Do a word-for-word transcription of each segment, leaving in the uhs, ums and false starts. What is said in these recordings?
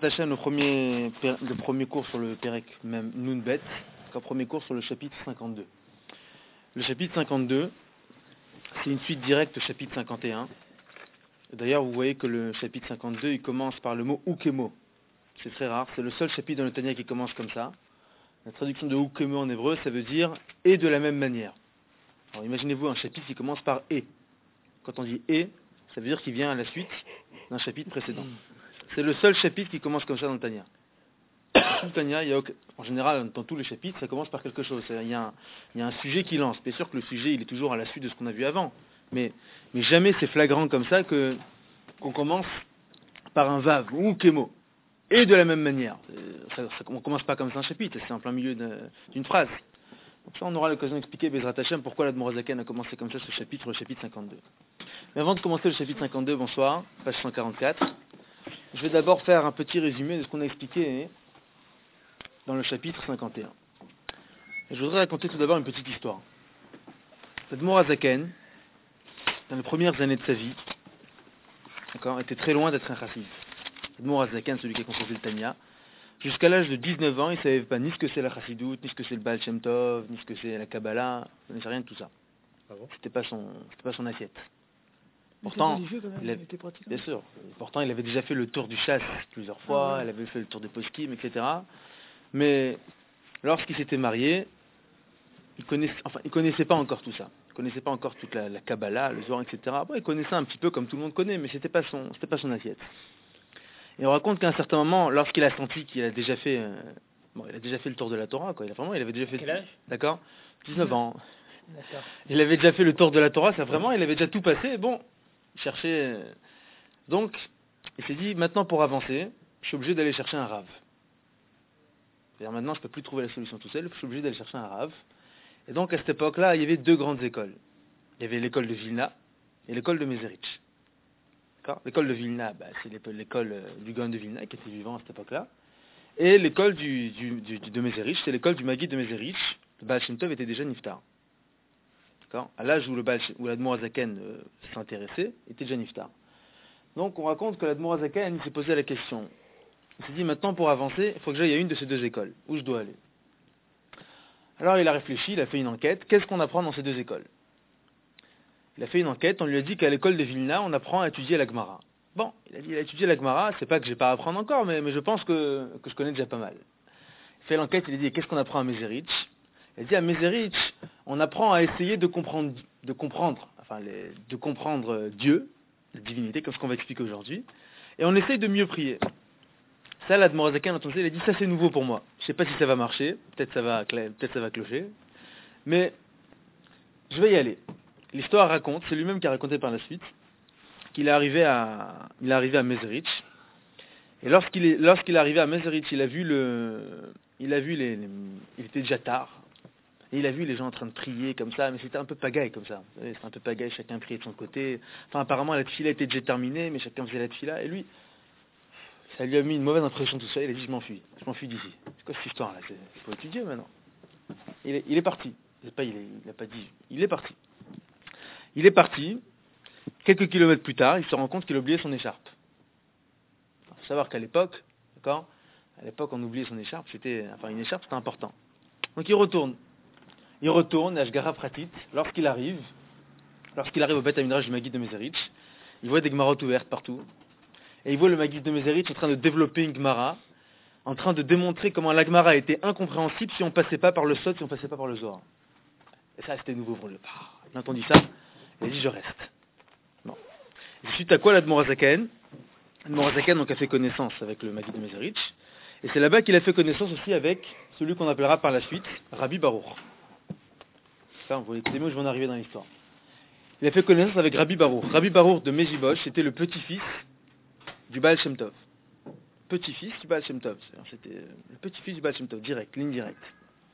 Hashem, le premier, le premier cours sur le Perek, même Nunbet, le premier cours sur le chapitre cinquante-deux. Le chapitre cinquante-deux, c'est une suite directe au chapitre cinquante et un. D'ailleurs, vous voyez que le chapitre cinquante-deux, il commence par le mot Ukemo. C'est très rare, c'est le seul chapitre dans le Tanya qui commence comme ça. La traduction de Ukemo en hébreu, ça veut dire « et de la même manière ». Alors imaginez-vous un chapitre qui commence par « et ». Quand on dit « et », ça veut dire qu'il vient à la suite d'un chapitre précédent. C'est le seul chapitre qui commence comme ça dans le Tanya. Dans tout le Tanya, il y a, en général, dans tous les chapitres, ça commence par quelque chose. Il y, a un, il y a un sujet qui lance. Bien sûr que le sujet, il est toujours à la suite de ce qu'on a vu avant. Mais, mais jamais c'est flagrant comme ça que, qu'on commence par un vav ou kémo. Et de la même manière. Ça, ça, on ne commence pas comme ça un chapitre, c'est en plein milieu de, d'une phrase. Donc ça, on aura l'occasion d'expliquer, Bezrat Hashem, pourquoi l'Admorazaken a commencé comme ça ce chapitre, le chapitre cinquante-deux. Mais avant de commencer le chapitre cinquante-deux, bonsoir, page cent quarante-quatre. Je vais d'abord faire un petit résumé de ce qu'on a expliqué dans le chapitre cinquante et un. Et je voudrais raconter tout d'abord une petite histoire. L'Admorazaken, dans les premières années de sa vie, d'accord, était très loin d'être un chassid. L'Admorazaken, celui qui a composé le Tanya, jusqu'à l'âge de dix-neuf ans, il ne savait pas ni ce que c'est la chassidoute, ni ce que c'est le Baal Shem Tov, ni ce que c'est la Kabbalah, il ne savait rien de tout ça. Ah bon? C'était pas son, c'était pas son assiette. Pourtant, il était, il avait, bien sûr, pourtant il avait déjà fait le tour du chasse plusieurs fois, ah ouais. Il avait fait le tour des poskim, et cetera. Mais lorsqu'il s'était marié, il connaissait, enfin, il connaissait pas encore tout ça. Il connaissait pas encore toute la, la Kabbalah, le Zohar, et cetera. Bon, il connaissait un petit peu comme tout le monde connaît, mais c'était pas son, c'était pas son assiette. Et on raconte qu'à un certain moment, lorsqu'il a senti qu'il a déjà fait, euh, bon, il a déjà fait le tour de la Torah, quoi. Il a vraiment, il avait déjà fait. Quel âge? D'accord, dix-neuf ans. D'accord. Il avait déjà fait le tour de la Torah, ça vraiment, il avait déjà tout passé. Et bon. Chercher. Donc, il s'est dit, maintenant pour avancer, je suis obligé d'aller chercher un rave. C'est-à-dire maintenant, je ne peux plus trouver la solution tout seul, je suis obligé d'aller chercher un rave. Et donc, à cette époque-là, il y avait deux grandes écoles. Il y avait l'école de Vilna et l'école de Meserich. D'accord ? L'école de Vilna, bah, c'est l'école du Gaon de Vilna, qui était vivant à cette époque-là. Et l'école du, du, du, de Meserich, c'est l'école du Maguid de Meserich. Le Baal Shem Tov était déjà niftar. À l'âge où, où l'Admorazaken euh, s'intéressait, était déjà niftar. Donc on raconte que l'Admorazaken s'est posé la question. Il s'est dit, maintenant pour avancer, il faut que j'aille à une de ces deux écoles. Où je dois aller? Alors il a réfléchi, il a fait une enquête. Qu'est-ce qu'on apprend dans ces deux écoles? Il a fait une enquête, on lui a dit qu'à l'école de Vilna, on apprend à étudier la Gemara. Bon, il a dit, il a étudié la Gemara, c'est pas que j'ai pas à apprendre encore, mais, mais je pense que, que je connais déjà pas mal. Il a fait l'enquête, il a dit, qu'est-ce qu'on apprend à Meserich? Il a dit à Meserich, on apprend à essayer de comprendre, de comprendre, enfin, les, de comprendre Dieu, la divinité, comme ce qu'on va expliquer aujourd'hui, et on essaye de mieux prier. Ça, l'Admorazaken, entendu, il a dit, ça c'est nouveau pour moi. Je sais pas si ça va marcher, peut-être ça va, peut-être ça va clocher, mais je vais y aller. L'histoire raconte, c'est lui-même qui a raconté par la suite, qu'il est arrivé à, il est arrivé à Meserich, et lorsqu'il est, lorsqu'il est arrivé à Meserich, il a vu le, il a vu les, les il était déjà tard. Et il a vu les gens en train de prier comme ça, mais c'était un peu pagaille comme ça. C'était un peu pagaille, chacun priait de son côté. Enfin, apparemment, la tefila était déjà terminée, mais chacun faisait la tefila. Et lui, ça lui a mis une mauvaise impression tout ça. Il a dit, je m'enfuis. Je m'enfuis d'ici. C'est quoi cette histoire-là? Il faut étudier maintenant. Il est, il est parti. Il n'a pas, il est, il a pas dit. Il est parti. Il est parti. Quelques kilomètres plus tard, il se rend compte qu'il a oublié son écharpe. Il faut savoir qu'à l'époque, d'accord, à l'époque, on oubliait son écharpe. C'était, enfin, une écharpe, c'était important. Donc, il retourne. Il retourne à Ashgara Pratit. Lorsqu'il arrive, lorsqu'il arrive au Beth Amidrash du Maguid de Meserich, il voit des Gemarotes ouvertes partout. Et il voit le Maguid de Meserich en train de développer une Gemara, en train de démontrer comment la Gemara était incompréhensible si on passait pas par le Sod, si on passait pas par le Zohar. Et ça, c'était nouveau pour lui. Il a entendu ça, il a dit, je reste. Non. Et suite à quoi, l'Admorazaken, l'Admorazaken donc a fait connaissance avec le Maguid de Meserich, et c'est là-bas qu'il a fait connaissance aussi avec celui qu'on appellera par la suite Rabbi Baruch. Vous voyez, écoutez-moi, je vais en arriver dans l'histoire. Il a fait connaissance avec Rabbi Baruch. Rabbi Baruch de Mejibosh, c'était le petit-fils du Baal Shem Tov. Petit-fils du Baal Shem Tov. C'était le petit-fils du Baal Shem Tov, direct, ligne directe.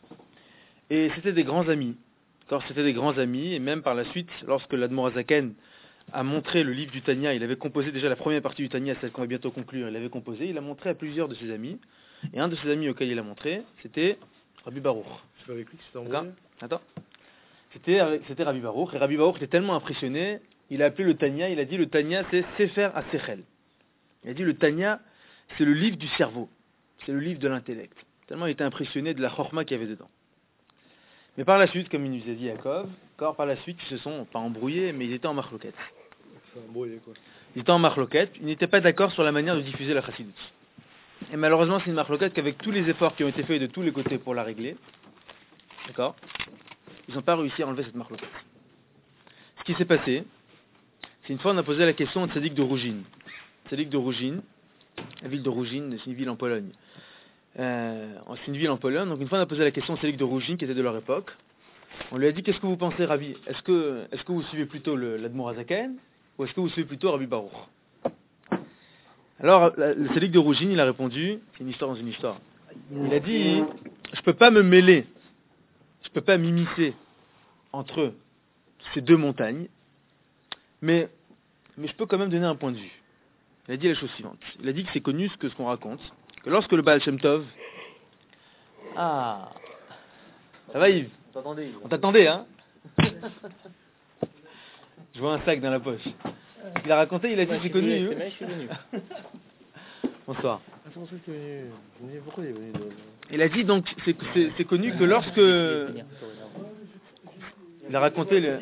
Et c'était des grands amis. Quand c'était des grands amis, et même par la suite, lorsque l'Admorazaken a montré le livre du Tanya, il avait composé déjà la première partie du Tanya, celle qu'on va bientôt conclure, il l'avait composé, il l'a montré à plusieurs de ses amis. Et un de ses amis auquel il l'a montré, c'était Rabbi Baruch. C'est pas avec lui que c'était envoyé? Attends. C'était, c'était Rabbi Baruch, et Rabbi Baruch était tellement impressionné, il a appelé le Tanya, il a dit le Tanya c'est Sefer HaSechel. Il a dit le Tanya c'est le livre du cerveau, c'est le livre de l'intellect. Tellement il était impressionné de la chorma qu'il y avait dedans. Mais par la suite, comme il nous a dit Yaakov, encore par la suite, ils se sont pas embrouillés, mais ils étaient en marloquette. C'est embrouillé, quoi. Ils étaient en marloquette, ils n'étaient pas d'accord sur la manière de diffuser la chassidoute. Et malheureusement, c'est une marloquette qu'avec tous les efforts qui ont été faits de tous les côtés pour la régler, d'accord, ils n'ont pas réussi à enlever cette marloquette. Ce qui s'est passé, c'est une fois on a posé la question au tzaddik de Rougine. Tzaddik de Rougine, la ville de Rougine, c'est une ville en Pologne. Euh, c'est une ville en Pologne, donc une fois on a posé la question au tzaddik de Rougine, qui était de leur époque. On lui a dit, qu'est-ce que vous pensez, Rabbi? Est-ce que, est-ce que vous suivez plutôt le, l'Admor Hazaken, ou est-ce que vous suivez plutôt Rabbi Baruch? Alors, le tzaddik de Rougine, il a répondu, c'est une histoire dans une histoire. Il a dit, je peux pas me mêler, je peux pas m'immiscer entre ces deux montagnes, mais, mais je peux quand même donner un point de vue. Il a dit la chose suivante. Il a dit que c'est connu ce que ce qu'on raconte, que lorsque le Baal Shem Tov... Ah, ça va Yves? On t'attendait, hein? Je vois un sac dans la poche. Il a raconté, il a dit que c'est connu. Je suis venu. Bonsoir. Ah, c'est pour ça que tu es venu. Je me disais, pourquoi il est venu de... Il a dit donc, c'est, c'est, c'est connu que lorsque... Il a raconté le...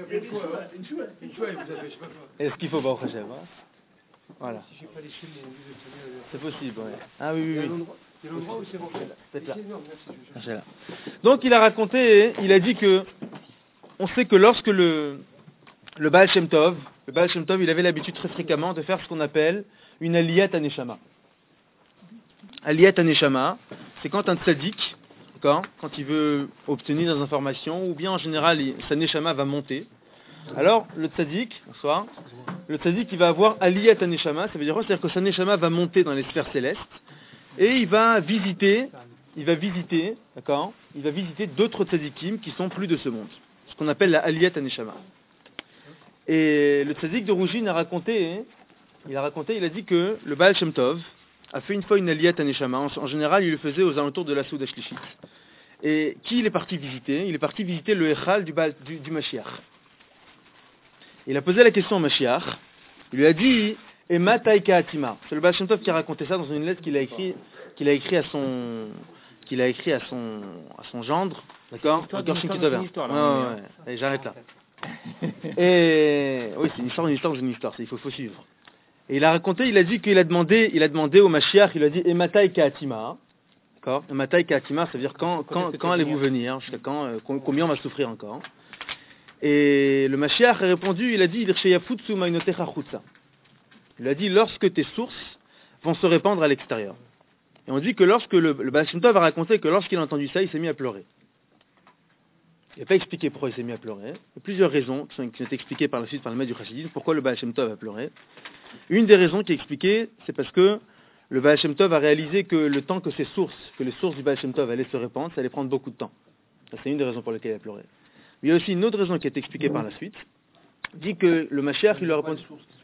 Est-ce qu'il faut Baruch Hashem, hein? Voilà. C'est possible, ouais. Ah oui, oui, oui. Il y a l'endroit où c'est bon. C'est là. C'est là. Donc il a raconté, il a dit que on sait que lorsque le le Baal Shem Tov, le Baal Shem Tov, il avait l'habitude très fréquemment de faire ce qu'on appelle une aliyat aneshama. Aliyat aneshama, c'est quand un tzaddik, d'accord, quand il veut obtenir des informations, ou bien en général sa neshama va monter. Alors le tzaddik, bonsoir, le tzaddik il va avoir aliyat aneshama, ça veut dire quoi? C'est-à-dire que sa neshama va monter dans les sphères célestes. Et il va visiter, il va visiter, d'accord, il va visiter d'autres tzadikim qui sont plus de ce monde. Ce qu'on appelle la Aliyat Aneshama. Et le tzadik de Rougine a raconté, il a raconté, il a dit que le Baal Shem Tov a fait une fois une Aliyat Aneshama. En, en général, il le faisait aux alentours de la Souda Shlishit. Et qui il est parti visiter? Il est parti visiter le Echal du, Baal, du, du Mashiach. Il a posé la question au Mashiach. Il lui a dit... Et Mataïka Atima. C'est le Baal Shem Tov qui a raconté ça dans une lettre qu'il a écrit, qu'il a écrit à son, qu'il a écrit à son, à son gendre, d'accord? C'est une histoire, là. Ouais, ouais, ouais. Allez, j'arrête là. Et oui, c'est une histoire, une histoire, une histoire. Il faut, faut suivre. Et il a raconté, il a dit qu'il a demandé, il a demandé au Mashiach, il a dit Emataïka Atima, d'accord? Emataïka Atima, ça veut dire quand, quand, quand allez-vous venir? Jusqu'à quand? Euh, combien on va souffrir encore? Et le Mashiach a répondu, il a dit Irsheyafutsu ma'inotecha chutza. Il a dit, lorsque tes sources vont se répandre à l'extérieur. Et on dit que lorsque le, le Baal Shem Tov a raconté que lorsqu'il a entendu ça, il s'est mis à pleurer. Il n'a pas expliqué pourquoi il s'est mis à pleurer. Il y a plusieurs raisons qui, sont, qui ont été expliquées par la suite par le maître du chassidisme, pourquoi le Baal Shem Tov a pleuré. Une des raisons qui est expliquée, c'est parce que le Baal Shem Tov a réalisé que le temps que ces sources, que les sources du Baal Shem Tov allaient se répandre, ça allait prendre beaucoup de temps. Ça, c'est une des raisons pour lesquelles il a pleuré. Mais il y a aussi une autre raison qui a été expliquée par la suite, dit que le Mashiach, il lui a répondu...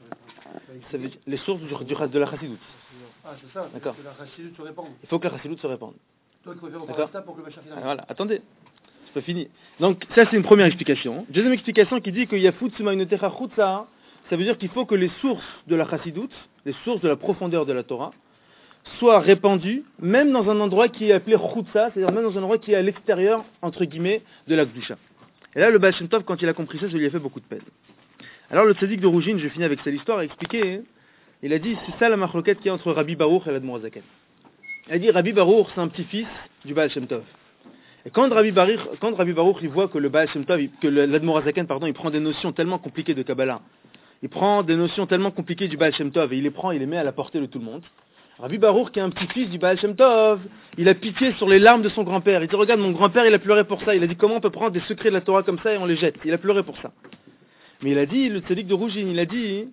Ça veut dire les sources du, du, de la chassidoute. Ah, c'est ça, d'accord. Que la chassidoute se répande. Il faut que la chassidoute se répande. Toi, il faut faire encore ça pour que le Mashiach ah, voilà, attendez, c'est pas fini. Donc, ça, c'est une première explication. Deuxième explication qui dit que Yafut Sumainotecha Chutza, ça veut dire qu'il faut que les sources de la chassidoute, les sources de la profondeur de la Torah, soient répandues, même dans un endroit qui est appelé Chutza, c'est-à-dire même dans un endroit qui est à l'extérieur, entre guillemets, de la Gdusha. Et là, le Baal Shem Tov, quand il a compris ça, ça lui a fait beaucoup de peine. Alors le tzaddik de Rougine, je finis avec cette histoire, a expliqué, il a dit, c'est ça la marloquette qu'il y a entre Rabbi Baruch et l'Admor Hazaken. Il a dit, Rabbi Baruch, c'est un petit-fils du Baal Shem Tov. Et quand Rabbi Baruch, quand Rabbi Baruch il voit que le Baal Shem Tov, que l'Admor Hazaken, pardon, il prend des notions tellement compliquées de Kabbalah, il prend des notions tellement compliquées du Baal Shem Tov, et il les prend, il les met à la portée de tout le monde. Rabbi Baruch, qui est un petit-fils du Baal Shem Tov, il a pitié sur les larmes de son grand-père. Il dit, regarde, mon grand-père, il a pleuré pour ça. Il a dit, comment on peut prendre des secrets de la Torah comme ça et on les jette? Il a pleuré pour ça. Mais il a dit, le tzaddik de Rougine, il a dit,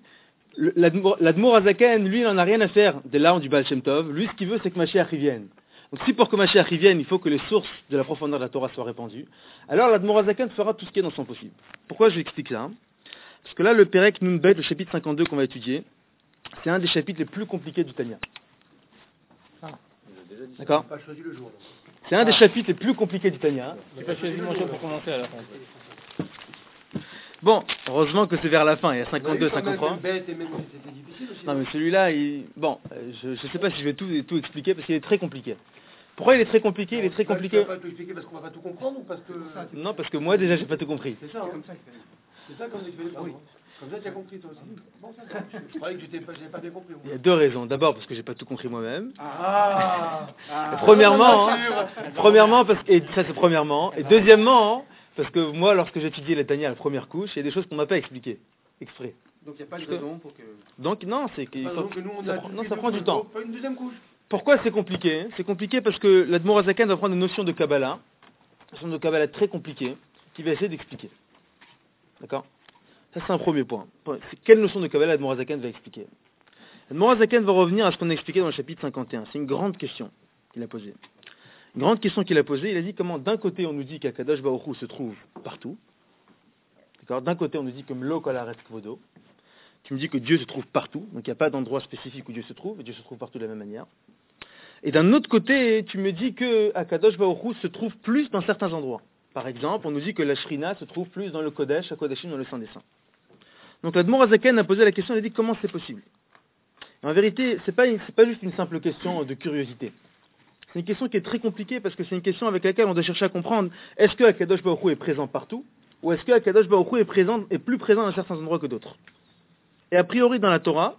l'Admor Hazaken, lui, il n'en a rien à faire des larmes du Baal Shem Tov. Lui, ce qu'il veut, c'est que Mashiach y vienne. Donc si pour que Mashiach y vienne, il faut que les sources de la profondeur de la Torah soient répandues, alors l'Admor Hazaken fera tout ce qui est dans son possible. Pourquoi je explique ça? Parce que là, le Perek Nunbet, le chapitre cinquante-deux qu'on va étudier, c'est un des chapitres les plus compliqués du Tanya. Ah. D'accord? Pas choisi le jour. C'est un des chapitres les plus compliqués du Tanya. J'ai pas choisi mon jour pour commencer à la fin. Bon, heureusement que c'est vers la fin, il y a cinquante-deux, cinquante-trois. Bête et même si c'était difficile. difficile aussi. Non, mais celui-là, il... bon, euh, je ne sais pas si je vais tout, tout expliquer parce qu'il est très compliqué. Pourquoi il est très compliqué? Il est très compliqué. Tu ne vas pas tout expliquer parce qu'on va pas tout comprendre ou parce que... Non, parce que moi, déjà, j'ai pas tout compris. C'est ça, hein. Comme ça, c'est ça comme tu fais les oui. Comme ça, tu as compris, toi aussi. Bon, ça va. Je croyais que je n'avais pas, pas bien compris. Il y a deux raisons. D'abord, parce que j'ai pas tout compris moi-même. Ah, ah Premièrement, hein, premièrement, parce que, et ça c'est premièrement. Et deuxièmement, parce que moi, lorsque j'étudiais les Tania à la première couche, il y a des choses qu'on m'a pas expliquées, exprès. Donc il n'y a pas de raison pour que... Donc non, c'est qu'il faut... que nous, on ça, a prend, non, ça prend du temps. Pas une deuxième couche. Pourquoi c'est compliqué? C'est compliqué parce que l'Admor Hazaken va prendre une notion de Kabbalah, une notion de Kabbalah très compliquée, qu'il va essayer d'expliquer. D'accord? Ça c'est un premier point. C'est quelle notion de Kabbalah l'Admor Hazaken va expliquer? L'Admor Hazaken va revenir à ce qu'on a expliqué dans le chapitre cinquante et un. C'est une grande question qu'il a posée. Une grande question qu'il a posée, il a dit comment d'un côté on nous dit qu'Akadosh Baruch Hu se trouve partout. D'accord? D'un côté on nous dit que Mlo Kol Haaretz Kvodo. Tu me dis que Dieu se trouve partout, donc il n'y a pas d'endroit spécifique où Dieu se trouve, et Dieu se trouve partout de la même manière. Et d'un autre côté, tu me dis que Akadosh Baruch Hu se trouve plus dans certains endroits. Par exemple, on nous dit que la Shrina se trouve plus dans le Kodesh, à Kodashim, dans le Saint des Saints. Donc l'Admor Hazaken a posé la question, il a dit comment c'est possible. Et en vérité, ce n'est pas, pas juste une simple question de curiosité. C'est une question qui est très compliquée parce que c'est une question avec laquelle on doit chercher à comprendre est-ce que Akadosh Baruch Hu est présent partout ou est-ce que Akadosh Baruch Hu est, présent, est plus présent dans certains endroits que d'autres. Et a priori dans la Torah,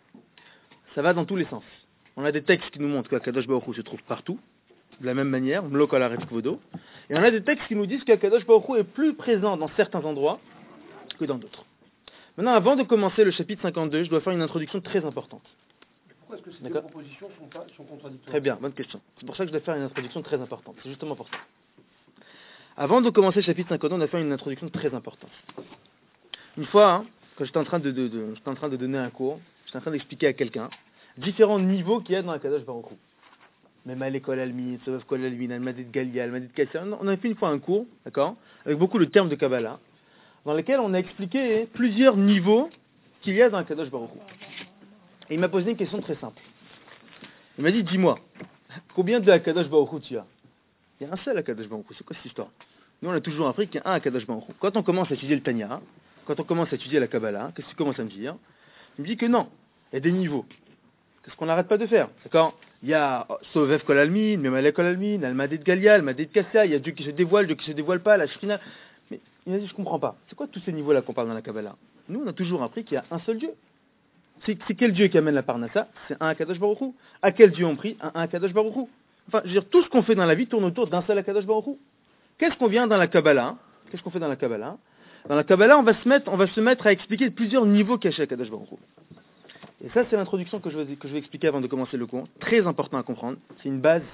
ça va dans tous les sens. On a des textes qui nous montrent qu'Akadosh Baruch Hu se trouve partout, de la même manière, Mlo Kol Haaretz Kvodo, et on a des textes qui nous disent qu'Akadosh Baruch Hu est plus présent dans certains endroits que dans d'autres. Maintenant, avant de commencer le chapitre cinquante-deux, je dois faire une introduction très importante. Pourquoi est-ce que ces deux propositions sont, pas, sont contradictoires? Très bien, bonne question. C'est pour ça que je dois faire une introduction très importante. C'est justement pour ça. Avant de commencer le chapitre cinquante-deux, on a fait une introduction très importante. Une fois, hein, quand j'étais en, train de, de, de, j'étais en train de donner un cours, j'étais en train d'expliquer à quelqu'un différents niveaux qu'il y a dans la Kadosh Baruch Hu. Même à l'école Almi, Sovev Kol Almin, Almadit Galia, Almadit Kassia. On a fait une fois un cours, d'accord, avec beaucoup de termes de Kabbalah, dans lesquels on a expliqué plusieurs niveaux qu'il y a dans la Kadosh Baruch Hu. Et il m'a posé une question très simple. Il m'a dit, dis-moi, combien de Akadosh Baruch Hu tu as? Il y a un seul Akadosh Baruch Hu, c'est quoi cette histoire? Nous on a toujours appris qu'il y a un Akadosh Baruch Hu. Quand on commence à étudier le Tanya, quand on commence à étudier la Kabbalah, qu'est-ce que tu commences à me dire? Il me dit que non, il y a des niveaux. Qu'est-ce qu'on n'arrête pas de faire? D'accord? Il y a Sovev Kol Almin, Memale Kol Almin, Almadit Galia, Almadit Kassia, il y a Dieu qui se dévoile, Dieu qui se dévoile pas, la Shrina. Mais il m'a dit, je comprends pas. C'est quoi tous ces niveaux-là qu'on parle dans la Kabbalah? Nous on a toujours appris qu'il y a un seul Dieu. C'est, c'est quel Dieu qui amène la Parnassa? C'est un Akadosh Baruch Hu. À quel Dieu on prie? Un, un Akadosh Baruch Hu. Enfin, je veux dire, tout ce qu'on fait dans la vie tourne autour d'un seul Akadosh Baruch Hu. Qu'est-ce qu'on vient dans la Kabbalah? Qu'est-ce qu'on fait dans la Kabbalah? Dans la Kabbalah, on va se mettre, on va se mettre à expliquer plusieurs niveaux cachés à Akadosh Baruch Hu. Et ça, c'est l'introduction que je vais, que je vais expliquer avant de commencer le cours. Très important à comprendre. C'est une base,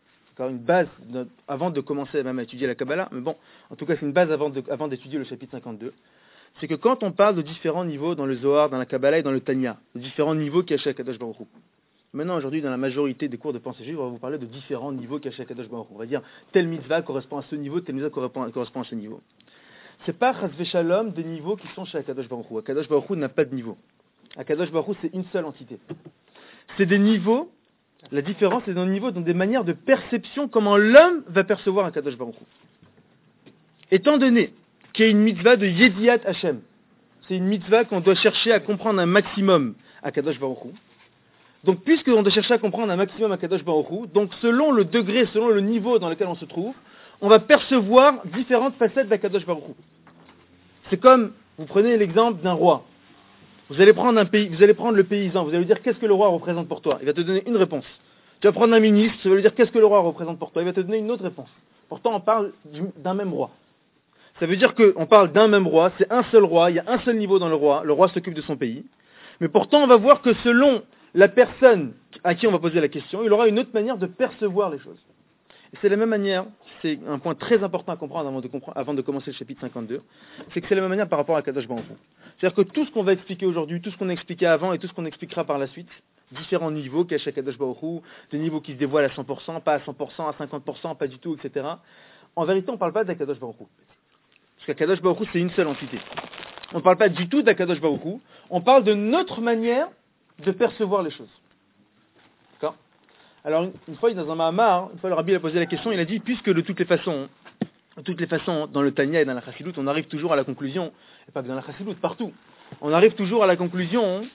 une base de, avant de commencer même à étudier la Kabbalah. Mais bon, en tout cas, c'est une base avant, de, avant d'étudier le chapitre cinquante-deux. C'est que quand on parle de différents niveaux dans le Zohar, dans la Kabbalah et dans le Tanya, de différents niveaux cachés à Kadosh Baruch Hu. Maintenant, aujourd'hui, dans la majorité des cours de pensée juive, on va vous parler de différents niveaux cachés à Kadosh Baruch Hu. On va dire, telle mitzvah correspond à ce niveau, telle mitzvah correspond, correspond à ce niveau. C'est pas Chas v'Shalom des niveaux qui sont chez Kadosh Baruch Hu. Kadosh Baruch Hu n'a pas de niveau. Kadosh Baruch Hu, c'est une seule entité. C'est des niveaux, la différence, c'est dans le niveau, dans des manières de perception, comment l'homme va percevoir un Kadosh Baruch Hu. Étant donné qui est une mitzvah de Yediat Hashem. C'est une mitzvah qu'on doit chercher à comprendre un maximum à Kadosh Baruch Hu. Donc, puisqu'on doit chercher à comprendre un maximum à Kadosh Baruch Hu, donc selon le degré, selon le niveau dans lequel on se trouve, on va percevoir différentes facettes d'Akadosh Baruch Hu. C'est comme, vous prenez l'exemple d'un roi. Vous allez prendre un pays, vous allez prendre le paysan, vous allez lui dire qu'est-ce que le roi représente pour toi. Il va te donner une réponse. Tu vas prendre un ministre, tu vas lui dire qu'est-ce que le roi représente pour toi. Il va te donner une autre réponse. Pourtant, on parle d'un même roi. Ça veut dire qu'on parle d'un même roi, c'est un seul roi, il y a un seul niveau dans le roi, le roi s'occupe de son pays. Mais pourtant, on va voir que selon la personne à qui on va poser la question, il aura une autre manière de percevoir les choses. Et c'est la même manière, c'est un point très important à comprendre avant de, comprendre, avant de commencer le chapitre cinquante-deux, c'est que c'est la même manière par rapport à Kadosh Baruch Hu. C'est-à-dire que tout ce qu'on va expliquer aujourd'hui, tout ce qu'on a expliqué avant et tout ce qu'on expliquera par la suite, différents niveaux cachés à Kadosh Baruch Hu, des niveaux qui se dévoilent à cent pour cent, pas à cent pour cent, à cinquante pour cent, pas du tout, et cetera. En vérité, on ne parle pas d'Akadosh Baruch Hu. Parce qu'Akadosh Baruch Hu, c'est une seule entité. On ne parle pas du tout d'Akadosh Baruch Hu, on parle de notre manière de percevoir les choses. D'accord? Alors, une, une fois, dans un Mahamar, une fois le Rabbi a posé la question, il a dit, puisque de toutes les façons, de toutes les façons, dans le Tanya et dans la Chassidut, on arrive toujours à la conclusion, et pas que dans la Chassidut, partout, on arrive toujours à la conclusion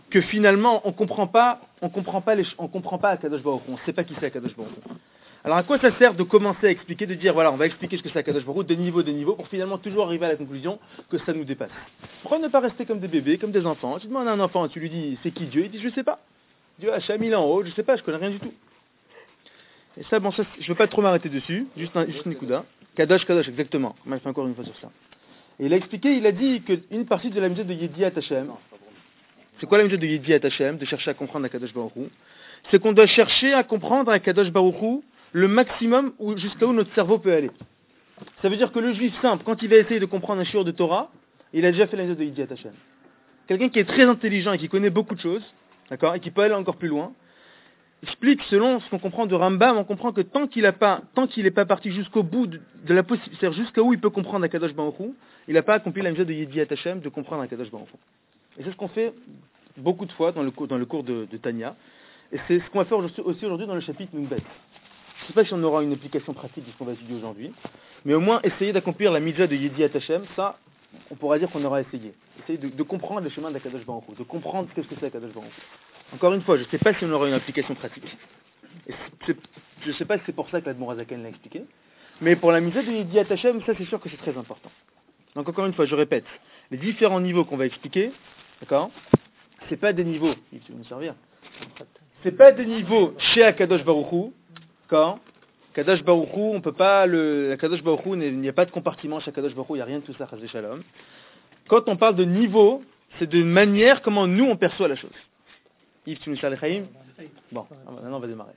que finalement on comprend pas, on comprend pas les, on comprend pas Akadosh Baruch Hu, on ne sait pas qui c'est Akadosh Baruch Hu. Alors à quoi ça sert de commencer à expliquer, de dire voilà, on va expliquer ce que c'est Akadosh Baruch Hu, de niveau de niveau, pour finalement toujours arriver à la conclusion que ça nous dépasse. Pourquoi ne pas rester comme des bébés, comme des enfants? Tu demandes à un enfant, tu lui dis c'est qui Dieu, il dit je sais pas. Dieu Hachem, il est en haut, je sais pas, je connais rien du tout. Et ça, bon, ça, je veux pas trop m'arrêter dessus, juste un, juste une couda. Kadosh, Kadosh, exactement. On m'a fait encore une fois sur ça. Et il a expliqué, il a dit qu'une partie de la mitzvah de Yediat Hashem, c'est quoi la mitzvah de Yediat Hashem, de chercher à comprendre Akadosh Baruch Hu? C'est qu'on doit chercher à comprendre Akadosh Baruch Hu le maximum où, jusqu'à où notre cerveau peut aller. Ça veut dire que le juif simple, quand il va essayer de comprendre un shiur de Torah, il a déjà fait la mitzvah de Yediat Hashem. Quelqu'un qui est très intelligent et qui connaît beaucoup de choses, d'accord, et qui peut aller encore plus loin, explique selon ce qu'on comprend de Rambam, on comprend que tant qu'il n'a pas, tant qu'il n'est pas parti jusqu'au bout de, de la possibilité, c'est-à-dire jusqu'à où il peut comprendre Akadosh Baruch Hu, il n'a pas accompli la mitzvah de Yediat Hashem, de comprendre Akadosh Baruch Hu. Et c'est ce qu'on fait beaucoup de fois dans le cours, dans le cours de, de Tanya, et c'est ce qu'on va faire aussi aujourd'hui dans le chapitre Nunbet. Je ne sais pas si on aura une application pratique de ce qu'on va étudier aujourd'hui, mais au moins essayer d'accomplir la mitzvah de Yediat Hashem, ça, on pourra dire qu'on aura essayé. Essayer de, de comprendre le chemin d'Akadosh Baruch Hu, de comprendre ce que c'est Akadosh Baruch Hu. Encore une fois, je ne sais pas si on aura une application pratique. Et c'est, je ne sais pas si c'est pour ça que l'Admor Hazaken l'a expliqué, mais pour la mitzvah de Yediat Hashem, ça c'est sûr que c'est très important. Donc encore une fois, je répète, les différents niveaux qu'on va expliquer, d'accord, c'est pas des niveaux, il faut nous servir, c'est pas des niveaux chez Akadosh Baruch Hu, d'accord. Akadosh Baruch Hu, on peut pas le, Akadosh Baruch Hu, il n'y a pas de compartiment chez Akadosh Baruch Hu, il n'y a rien de tout ça, Chas v'Shalom. Quand on parle de niveau, c'est de manière comment nous on perçoit la chose. Yves, tu nous sers les Chaim? Bon, maintenant on va démarrer.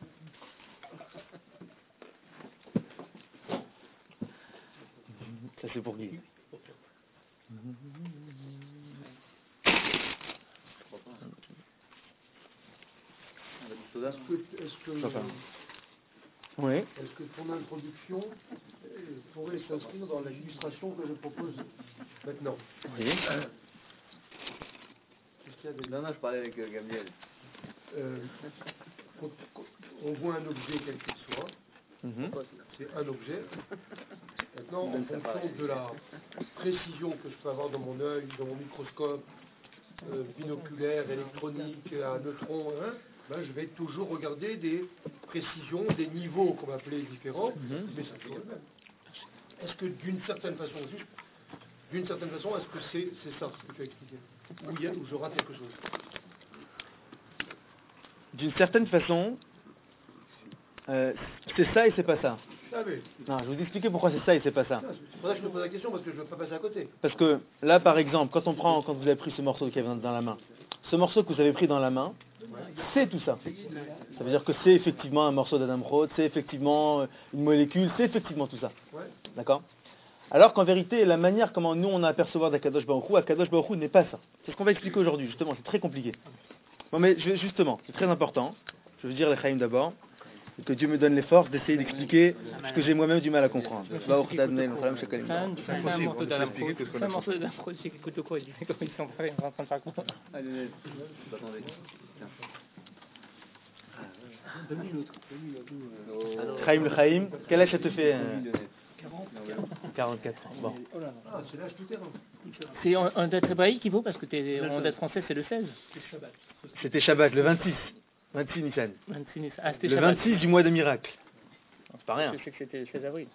Ça c'est pour Guy. Est-ce que, est-ce que, oui. est-ce que ton introduction pourrait s'inscrire dans l'illustration que je propose maintenant? Oui. Non, non, je parlais avec euh, Gabriel. Euh, on, on voit un objet quel qu'il soit. Mm-hmm. C'est un objet. Maintenant, en fonction de la précision que je peux avoir dans mon œil, dans mon microscope, euh, binoculaire, électronique, à neutrons, hein, ben, je vais toujours regarder des précisions, des niveaux qu'on va appeler différents, mm-hmm. mais c'est toujours le même. Est-ce que d'une certaine façon, juste, d'une certaine façon, est-ce que c'est, c'est ça ce que tu as expliqué? Ou, il y a, ou je rate quelque chose? D'une certaine façon, euh, c'est ça et c'est pas ça. Ah, mais... Non, je vais vous expliquer pourquoi c'est ça et c'est pas ça. C'est pour ça que je me pose la question, parce que je ne veux pas passer à côté. Parce que là, par exemple, quand on prend, quand vous avez pris ce morceau qu'il y avait dans la main, ce morceau que vous avez pris dans la main, ouais. C'est tout ça. Ça veut dire que c'est effectivement un morceau d'Adam Roth, c'est effectivement une molécule, c'est effectivement tout ça. Ouais. D'accord? Alors qu'en vérité, la manière comment nous on a à percevoir d'Akadosh Baruch Hu, Akadosh Baruch Hu n'est pas ça. C'est ce qu'on va expliquer aujourd'hui, justement, c'est très compliqué. Bon, mais je, justement, c'est très important. Je veux dire les Chaim d'abord, et que Dieu me donne les forces d'essayer d'expliquer ce que j'ai moi-même du mal à comprendre. C'est un morceau d'Adam Roth, c'est un morceau d'Adam Roth, qui écoute le cours, il dit comme ils sont prêts, on est en train de faire quoi? Allez, attendez. Deux minutes. Chaim le Chaim, quel âge ça te fait? quarante-quatre ans. Bon. Ah, c'est l'âge tout terrain. C'est en, en date hébraïque qu'il faut, parce que t'es, en date française c'est le seize. C'était Shabbat, le vingt-six. vingt-six Nissan. vingt-six Nissan. Ah, c'était le Shabbat. vingt-six du mois de miracle. C'est pas rien. Je sais que c'était le seize avril.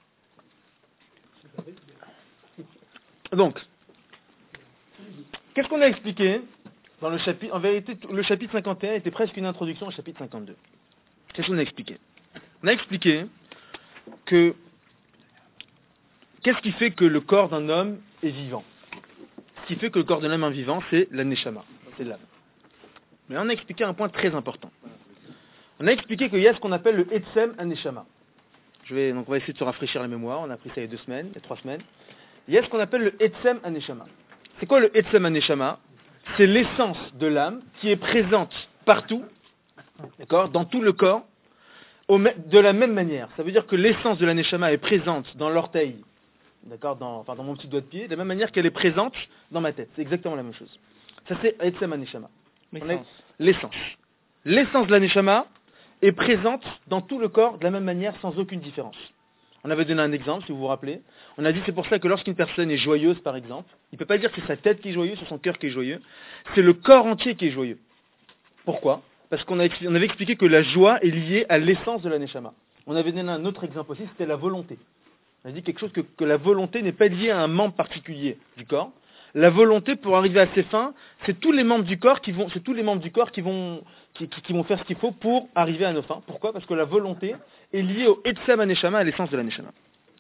Donc, qu'est-ce qu'on a expliqué dans le chapitre? En vérité, le chapitre cinquante et un était presque une introduction au chapitre cinquante-deux. Qu'est-ce qu'on a expliqué? On a expliqué que qu'est-ce qui fait que le corps d'un homme est vivant? Ce qui fait que le corps d'un homme est vivant, c'est la neshama, c'est l'âme. Mais on a expliqué un point très important. On a expliqué qu'il y a ce qu'on appelle le Etzem Aneshama. Je vais, donc on va essayer de se rafraîchir la mémoire, on a appris ça il y a deux semaines, il y a trois semaines. Il y a ce qu'on appelle le Etzem Aneshama. C'est quoi le Etzem Aneshama? C'est l'essence de l'âme qui est présente partout, d'accord, dans tout le corps, au, de la même manière. Ça veut dire que l'essence de la Neshama est présente dans l'orteil, d'accord, dans, enfin dans mon petit doigt de pied, de la même manière qu'elle est présente dans ma tête. C'est exactement la même chose. Ça c'est Etzem Aneshama. L'essence. L'essence. L'essence de la Neshama est présente dans tout le corps de la même manière, sans aucune différence. On avait donné un exemple, si vous vous rappelez. On a dit c'est pour ça que lorsqu'une personne est joyeuse, par exemple, il ne peut pas dire que c'est sa tête qui est joyeuse, c'est son cœur qui est joyeux. C'est le corps entier qui est joyeux. Pourquoi? Parce qu'on a, on avait expliqué que la joie est liée à l'essence de la neshama. On avait donné un autre exemple aussi, c'était la volonté. On a dit quelque chose que, que la volonté n'est pas liée à un membre particulier du corps. La volonté, pour arriver à ses fins, c'est tous les membres du corps qui vont, c'est tous les membres du corps qui vont, qui, qui, qui vont faire ce qu'il faut pour arriver à nos fins. Pourquoi? Parce que la volonté est liée au Etzem HaNeshama, à l'essence de la Neshama.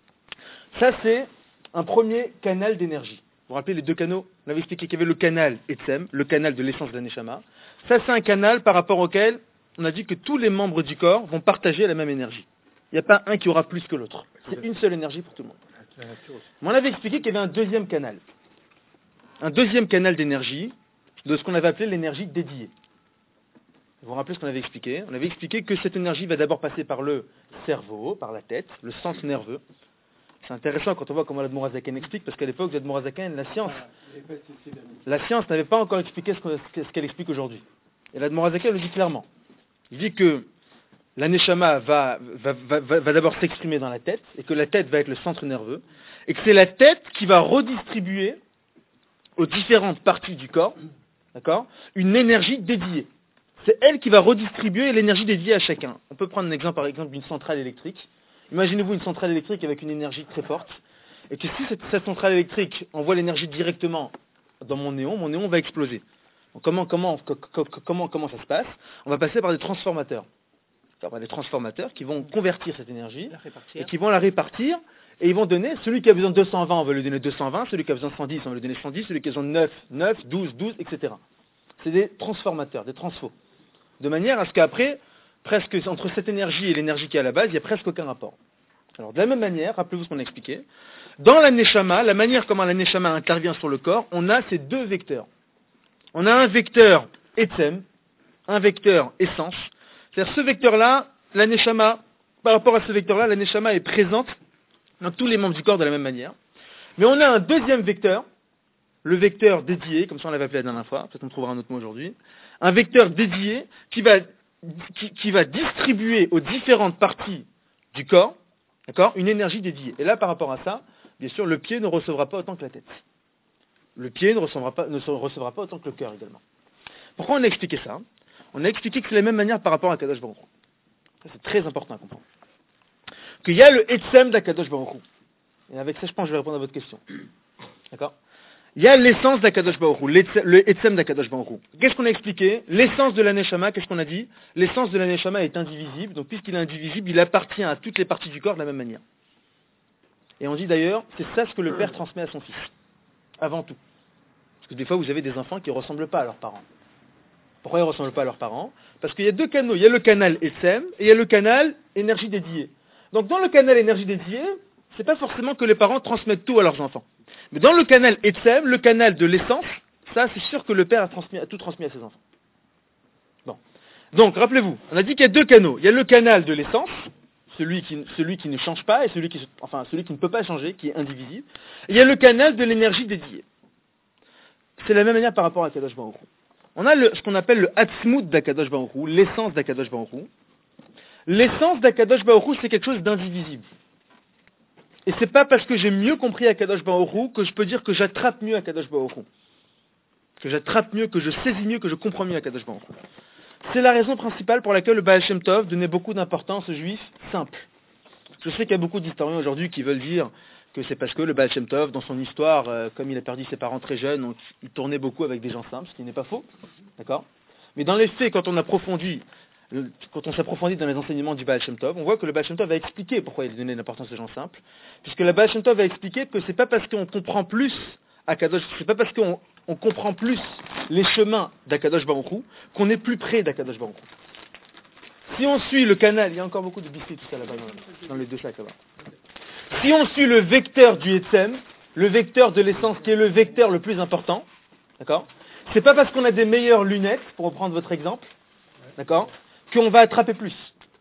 Ça, c'est un premier canal d'énergie. Vous vous rappelez les deux canaux? On avait expliqué qu'il y avait le canal Etzem, le canal de l'essence de la Neshama. Ça, c'est un canal par rapport auquel on a dit que tous les membres du corps vont partager la même énergie. Il n'y a pas un qui aura plus que l'autre. C'est une seule énergie pour tout le monde. Mais on avait expliqué qu'il y avait un deuxième canal. Un deuxième canal d'énergie, de ce qu'on avait appelé l'énergie dédiée. Vous vous rappelez ce qu'on avait expliqué? On avait expliqué que cette énergie va d'abord passer par le cerveau, par la tête, le sens nerveux. C'est intéressant quand on voit comment l'Admor HaZaken explique, parce qu'à l'époque, l'Admor HaZaken, la science, la science n'avait pas encore expliqué ce qu'elle explique aujourd'hui. Et l'Admor HaZaken le dit clairement. Il dit que la Neshama va, va, va, va, va d'abord s'exprimer dans la tête, et que la tête va être le centre nerveux, et que c'est la tête qui va redistribuer aux différentes parties du corps, d'accord, une énergie dédiée. C'est elle qui va redistribuer l'énergie dédiée à chacun. On peut prendre un exemple, par exemple, d'une centrale électrique. Imaginez-vous une centrale électrique avec une énergie très forte, et que si cette, cette centrale électrique envoie l'énergie directement dans mon néon, mon néon va exploser. Donc comment, comment, comment, comment ça se passe? On va passer par des transformateurs. Par des transformateurs qui vont convertir cette énergie, et qui vont la répartir, et ils vont donner, celui qui a besoin de deux cent vingt, on va lui donner deux cent vingt, celui qui a besoin de cent dix, on va lui donner cent dix, celui qui a besoin de neuf, neuf, douze, douze, et cetera. C'est des transformateurs, des transfos. De manière à ce qu'après, presque entre cette énergie et l'énergie qui est à la base, il n'y a presque aucun rapport. Alors de la même manière, rappelez-vous ce qu'on a expliqué, dans la Neshama, la manière comment la Neshama intervient sur le corps, on a ces deux vecteurs. On a un vecteur Etzem, un vecteur essence. C'est-à-dire ce vecteur-là, la Neshama, par rapport à ce vecteur-là, la Neshama est présente dans tous les membres du corps de la même manière. Mais on a un deuxième vecteur, le vecteur dédié, comme ça on l'avait appelé la dernière fois, peut-être on trouvera un autre mot aujourd'hui, un vecteur dédié qui va, qui, qui va distribuer aux différentes parties du corps, d'accord, une énergie dédiée. Et là, par rapport à ça, bien sûr, le pied ne recevra pas autant que la tête. Le pied ne recevra pas, ne recevra pas autant que le cœur également. Pourquoi on a expliqué ça? On a expliqué que c'est la même manière par rapport à Kadosh Baruch Hu. Ça, c'est très important à comprendre. Qu'il y a le Etzem d'Akadosh Baruch Hu. Et avec ça, je pense que je vais répondre à votre question. D'accord? Il y a l'essence d'Akadosh Baruch Hu, le Etzem d'Akadosh Baruch Hu. Qu'est-ce qu'on a expliqué? L'essence de la Neshama, qu'est-ce qu'on a dit? L'essence de la Neshama est indivisible, donc puisqu'il est indivisible, il appartient à toutes les parties du corps de la même manière. Et on dit d'ailleurs, c'est ça ce que le père transmet à son fils. Avant tout. Parce que des fois, vous avez des enfants qui ne ressemblent pas à leurs parents. Pourquoi ils ne ressemblent pas à leurs parents? Parce qu'il y a deux canaux. Il y a le canal Etzem et il y a le canal énergie dédiée. Donc dans le canal énergie dédiée, c'est pas forcément que les parents transmettent tout à leurs enfants. Mais dans le canal Etzem, le canal de l'essence, ça c'est sûr que le père a, transmis, a tout transmis à ses enfants. Bon. Donc rappelez-vous, on a dit qu'il y a deux canaux. Il y a le canal de l'essence, celui qui, celui qui ne change pas et celui qui, enfin, celui qui ne peut pas changer, qui est indivisible. Et il y a le canal de l'énergie dédiée. C'est la même manière par rapport à Kadosh Baruch Hu. On a le, ce qu'on appelle le Hatzmut d'Akadosh Baruch Hu, l'essence d'Akadosh Baruch Hu. L'essence d'Akadosh Baruch Hu, c'est quelque chose d'indivisible. Et c'est pas parce que j'ai mieux compris Akadosh Baruch Hu que je peux dire que j'attrape mieux Akadosh Baruch Hu. Que j'attrape mieux, que je saisis mieux, que je comprends mieux Akadosh Baruch Hu. C'est la raison principale pour laquelle le Baal Shem Tov donnait beaucoup d'importance aux juifs simples. Je sais qu'il y a beaucoup d'historiens aujourd'hui qui veulent dire que c'est parce que le Baal Shem Tov, dans son histoire, euh, comme il a perdu ses parents très jeunes, donc il tournait beaucoup avec des gens simples, ce qui n'est pas faux. D'accord ? Mais dans les faits, quand on approfondit, quand on s'approfondit dans les enseignements du Baal Shem Tov, on voit que le Baal Shem Tov va expliquer pourquoi il donnait l'importance aux gens simples, puisque le Baal Shem Tov va expliquer que c'est pas parce qu'on comprend plus Akadosh, c'est pas parce qu'on on comprend plus les chemins d'Akadosh Baruch Hu qu'on est plus près d'Akadosh Baruch Hu. Si on suit le canal, il y a encore beaucoup de biscuits tout ça là-bas dans, dans les deux sacs là-bas. Si on suit le vecteur du Etzem, le vecteur de l'essence qui est le vecteur le plus important, d'accord, c'est pas parce qu'on a des meilleures lunettes, pour reprendre votre exemple, d'accord, qu'on va attraper plus.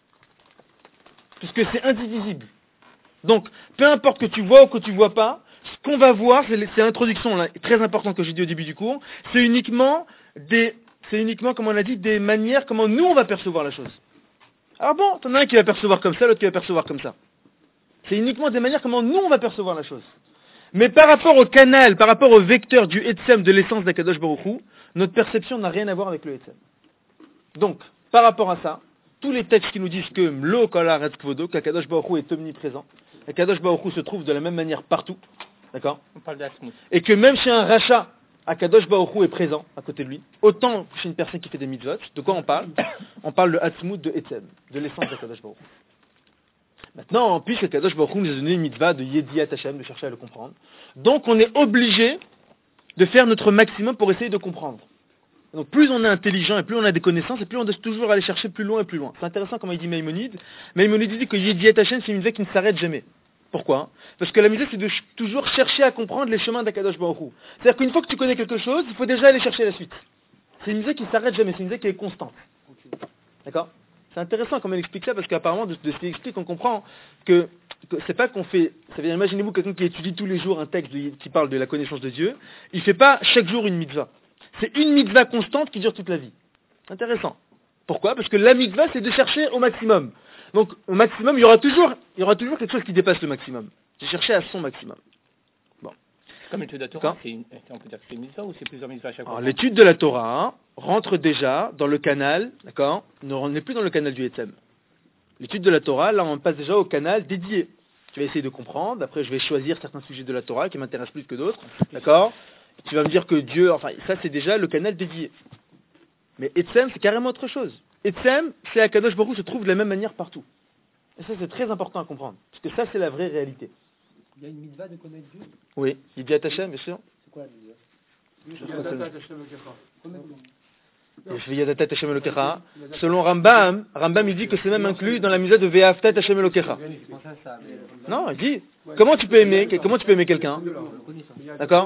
Puisque c'est indivisible. Donc, peu importe que tu vois ou que tu vois pas, ce qu'on va voir, c'est l'introduction là, très importante que j'ai dit au début du cours, c'est uniquement des, c'est uniquement, comme on a dit, des manières, comment nous on va percevoir la chose. Alors bon, t'en as un qui va percevoir comme ça, l'autre qui va percevoir comme ça. C'est uniquement des manières comment nous on va percevoir la chose. Mais par rapport au canal, par rapport au vecteur du Etzem de l'essence d'Akadosh Baruch Hu, notre perception n'a rien à voir avec le Etzem. Donc, par rapport à ça, tous les textes qui nous disent que Mlo Kol Haaretz Kvodo, qu'Akadosh Baruch Hu est omniprésent, qu'Akadosh Baruch Hu se trouve de la même manière partout, d'accord ? On parle d'Atzmut. Et que même chez un rachat, Akadosh Baruch Hu est présent à côté de lui, autant chez une personne qui fait des mitzvot, de quoi on parle ? On parle de Atzmut de Etzem, de l'essence d'Akadosh Baruch Hu. Maintenant, puisque Akadosh Baruch Hu nous a donné une mitzvah de Yediat Hashem, de chercher à le comprendre, donc on est obligé de faire notre maximum pour essayer de comprendre. Donc plus on est intelligent et plus on a des connaissances, et plus on doit toujours aller chercher plus loin et plus loin. C'est intéressant comme il dit Maïmonide. Maïmonide dit que Yediat Hashem, c'est une mitzvah qui ne s'arrête jamais. Pourquoi ? Parce que la mitzvah, c'est de ch- toujours chercher à comprendre les chemins d'Akadosh Baruch Hu. C'est-à-dire qu'une fois que tu connais quelque chose, il faut déjà aller chercher la suite. C'est une mitzvah qui ne s'arrête jamais, c'est une mitzvah qui est constante. D'accord ? C'est intéressant comme elle explique ça, parce qu'apparemment, de, de ce qu'il explique, on comprend que, que c'est pas qu'on fait... Ça veut dire, imaginez-vous quelqu'un qui étudie tous les jours un texte de- qui parle de la connaissance de Dieu, il ne fait pas chaque jour une mitzvah. C'est une mitzvah constante qui dure toute la vie. Intéressant. Pourquoi ? Parce que la mitzvah, c'est de chercher au maximum. Donc, au maximum, il y aura toujours, il y aura toujours quelque chose qui dépasse le maximum. J'ai cherché à son maximum. Comme l'étude de la Torah, c'est une, on peut dire que c'est une mitzvah ou c'est plusieurs mitzvahs à chaque fois? Alors, l'étude de la Torah hein, rentre déjà dans le canal, d'accord ? On n'est plus dans le canal du Etzem. L'étude de la Torah, là, on passe déjà au canal dédié. Tu vas essayer de comprendre. Après, je vais choisir certains sujets de la Torah qui m'intéressent plus que d'autres, d'accord ? Tu vas me dire que Dieu, enfin, ça, c'est déjà le canal dédié. Mais Etzem, c'est carrément autre chose. Etzem, c'est Akadosh Baruch Hu se trouve de la même manière partout. Et ça, c'est très important à comprendre. Parce que ça, c'est la vraie réalité. Il y a une mitzvah de connaître Dieu. Oui, il dit Hashem, bien sûr. C'est quoi la mitzvah? Je vais Yadatat Hashem Elokecha. Selon Rambam, Rambam il dit que c'est même inclus dans la mitzvah de Ve'aftat Hashem Elokecha. Non, il dit comment tu peux aimer, comment tu peux aimer quelqu'un. D'accord ?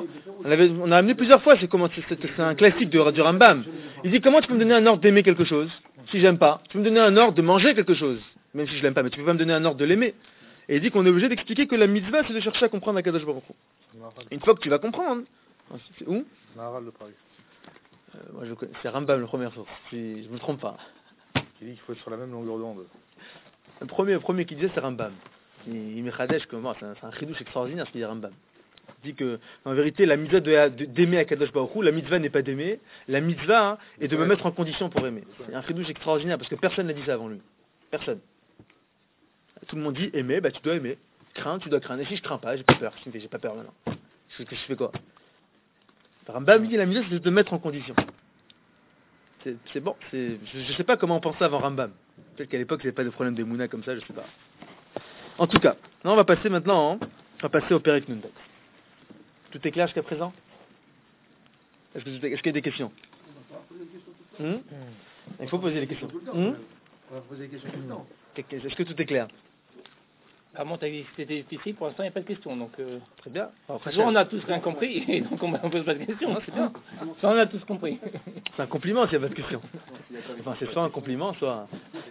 On, avait, on a amené plusieurs fois, c'est, comment, c'est, c'est, c'est un classique de, du Rambam. Il dit comment tu peux me donner un ordre d'aimer quelque chose si j'aime pas. Tu peux me donner un ordre de manger quelque chose, même si je l'aime pas, mais tu peux pas me donner un ordre de l'aimer. Et il dit qu'on est obligé d'expliquer que la mitzvah, c'est de chercher à comprendre Akadosh Baruch Hu. Une fois que tu vas comprendre, c'est où ? Maharal de Paris. Euh, moi, je connais, c'est Rambam, le premier source, si je ne me trompe pas. Il dit qu'il faut être sur la même longueur d'onde. Le premier, le premier qui disait, c'est Rambam. Il, il me chadèche que moi, c'est un, c'est un chidouche extraordinaire ce qu'il dit Rambam. Il dit que, en vérité, la mitzvah de, de, d'aimer Akadosh Baruch Hu, la mitzvah n'est pas d'aimer, la mitzvah hein, est de me mettre en condition pour aimer. C'est un chidouche extraordinaire parce que personne n'a dit ça avant lui. Personne. Tout le monde dit aimer, bah tu dois aimer. Crains, tu dois craindre. Et si je crains pas, j'ai pas peur. J'ai pas peur maintenant. Je, je fais quoi ? Rambam dit la mitzvah, c'est de te mettre en condition. C'est, c'est bon. C'est, je ne sais pas comment on pensait avant Rambam. Peut-être qu'à l'époque, il n'y avait pas de problème de mouna comme ça, je sais pas. En tout cas, là, on va passer maintenant, hein, on va passer au Perek Nunbet. Tout est clair jusqu'à présent ? Est-ce, que, est-ce qu'il y a des questions ? Hum Il faut poser les questions. Hum On va poser des questions tout le temps. Est-ce que tout est clair ? À mon avis, c'était difficile, pour l'instant, il n'y a pas de questions. Donc, euh, Très bien. Après, soit on a tous rien compris, et donc on ne pose pas de questions. Non, c'est bien. Soit on a tous compris. C'est un compliment s'il n'y a pas de questions. Enfin, c'est soit un compliment, soit...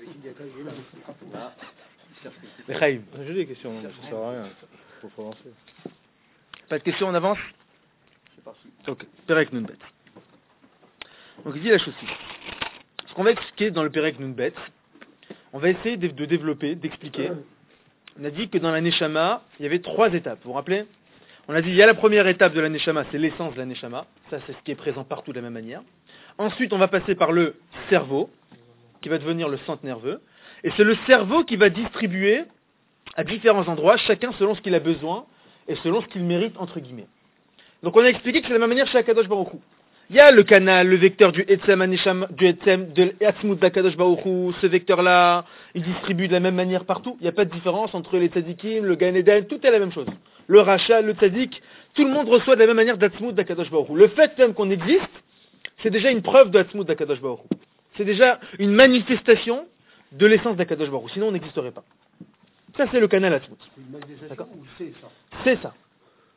Les Chaim. J'ai des questions, ça sert à rien. Il faut avancer. Pas de questions, on avance ? C'est parti. Ok, Perek Nunbet. Donc il dit la chose suivante. Ce qu'on va expliquer dans le Perek Nunbet, on va essayer de, de développer, d'expliquer. On a dit que dans la Neshama, il y avait trois étapes. Vous vous rappelez ? On a dit il y a la première étape de la Neshama, c'est l'essence de la Neshama. Ça, c'est ce qui est présent partout de la même manière. Ensuite, on va passer par le cerveau, qui va devenir le centre nerveux. Et c'est le cerveau qui va distribuer à différents endroits, chacun selon ce qu'il a besoin et selon ce qu'il mérite, entre guillemets. Donc on a expliqué que c'est de la même manière chez Akadosh Baruch Hu. Il y a le canal, le vecteur du Etzem Anisham, du Etzem, de l'Atzmut d'Akadosh Baruch Hu. Ce vecteur-là, il distribue de la même manière partout. Il n'y a pas de différence entre les tzadikim, le Gan Eden, tout est la même chose. Le Racha, le tzadik, tout le monde reçoit de la même manière d'Atzmut d'Akadosh Baruch Hu. Le fait même qu'on existe, c'est déjà une preuve d'Atzmut d'Akadosh Baruch Hu. C'est déjà une manifestation de l'essence d'Akadosh Baruch Hu. Sinon, on n'existerait pas. Ça, c'est le canal Atzmut. C'est une manifestation ou c'est ça? C'est ça. D'accord ?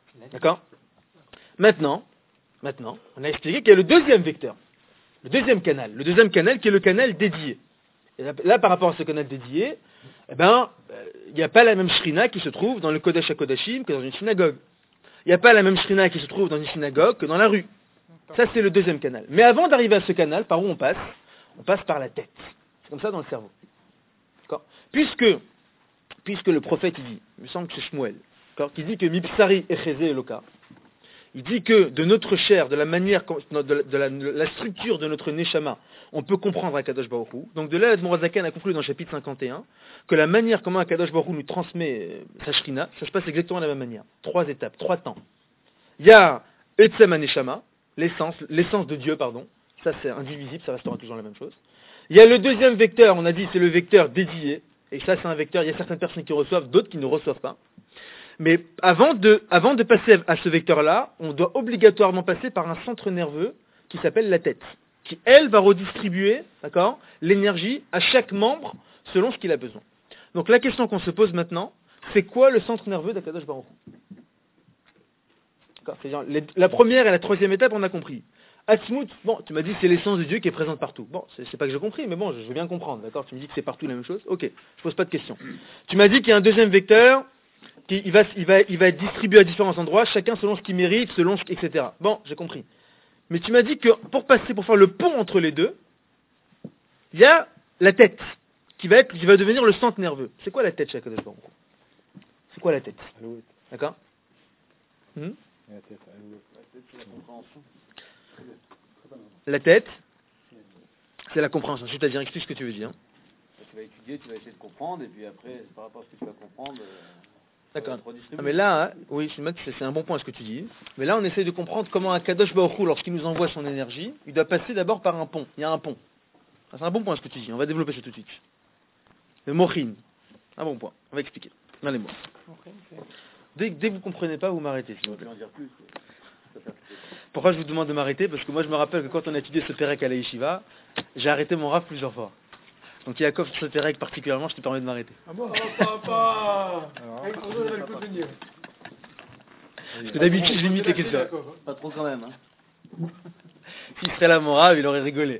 Maintenant, maintenant, on a expliqué qu'il y a le deuxième vecteur, le deuxième canal, le deuxième canal qui est le canal dédié. Et là, là, par rapport à ce canal dédié, eh ben, il n'y a pas la même shrina qui se trouve dans le Kodesh HaKodashim que dans une synagogue. Il n'y a pas la même shrina qui se trouve dans une synagogue que dans la rue. Ça, c'est le deuxième canal. Mais avant d'arriver à ce canal, par où on passe ? On passe par la tête. C'est comme ça dans le cerveau. D'accord ? Puisque, puisque le prophète il dit, il me semble que c'est Shmuel, d'accord, qui dit que Mipsari Echeze Eloka, il dit que de notre chair, de la manière, de la, de la, de la structure de notre Neshama, on peut comprendre Akadosh Baruch Hu. Donc de là, l'Admor Zaken a conclu dans le chapitre cinquante et un que la manière comment Akadosh Baruch Hu nous transmet sa Shrina, ça se passe exactement de la même manière. Trois étapes, trois temps. Il y a Etzem HaNeshama, l'essence, l'essence de Dieu, pardon. Ça c'est indivisible, ça restera toujours la même chose. Il y a le deuxième vecteur, on a dit c'est le vecteur dédié. Et ça c'est un vecteur, il y a certaines personnes qui reçoivent, d'autres qui ne reçoivent pas. Mais avant de, avant de passer à ce vecteur-là, on doit obligatoirement passer par un centre nerveux qui s'appelle la tête, qui, elle, va redistribuer, d'accord, l'énergie à chaque membre selon ce qu'il a besoin. Donc la question qu'on se pose maintenant, c'est quoi le centre nerveux d'Akadosh Baruch Hu? D'accord, c'est-à-dire, les, la première et la troisième étape, on a compris. Atzmut, bon, tu m'as dit que c'est l'essence de Dieu qui est présente partout. Bon, c'est, c'est pas que j'ai compris, mais bon, je, je veux bien comprendre, d'accord? Tu me dis que c'est partout la même chose. Ok, je pose pas de question. Tu m'as dit qu'il y a un deuxième vecteur, qui il va, il va, il va être distribué à différents endroits, chacun selon ce qu'il mérite, selon ce, et cetera. Bon, j'ai compris. Mais tu m'as dit que pour passer, pour faire le pont entre les deux, il y a la tête, qui va être, qui va devenir le centre nerveux. C'est quoi la tête, chez Akadosh Baruch Hu? C'est quoi la tête? D'accord? hmm La tête, C'est la compréhension. La tête, c'est la compréhension. C'est-à-dire, explique ce que tu veux dire. Tu vas étudier, tu vas essayer de comprendre, et puis après, par rapport à ce que tu vas comprendre, euh, D'accord. ça va être redistribué. Ah, mais là, hein, oui, c'est, c'est un bon point ce que tu dis. Mais là, on essaie de comprendre comment un Kadosh Baruch Hu, lorsqu'il nous envoie son énergie, il doit passer d'abord par un pont. Il y a un pont. Ah, c'est un bon point ce que tu dis. On va développer ça tout de suite. Le mochin. Un bon point. On va expliquer. Dans les mots. Dès, dès que vous ne comprenez pas, vous m'arrêtez, s'il vous Je plaît. vais en dire plus. Ça fait- Pourquoi je vous demande de m'arrêter? Parce que moi, je me rappelle que quand on a étudié ce Pérec à la Yeshiva, j'ai arrêté mon raf plusieurs fois. Donc, Yaakov, sur ce Pérec particulièrement, je te permets de m'arrêter. Ah bon? Oh, papa! Avec ton nom, il va le coup de venir. Parce que d'habitude, je limite les questions. Pas trop quand même, hein. S'il serait là, mon rave, il aurait rigolé.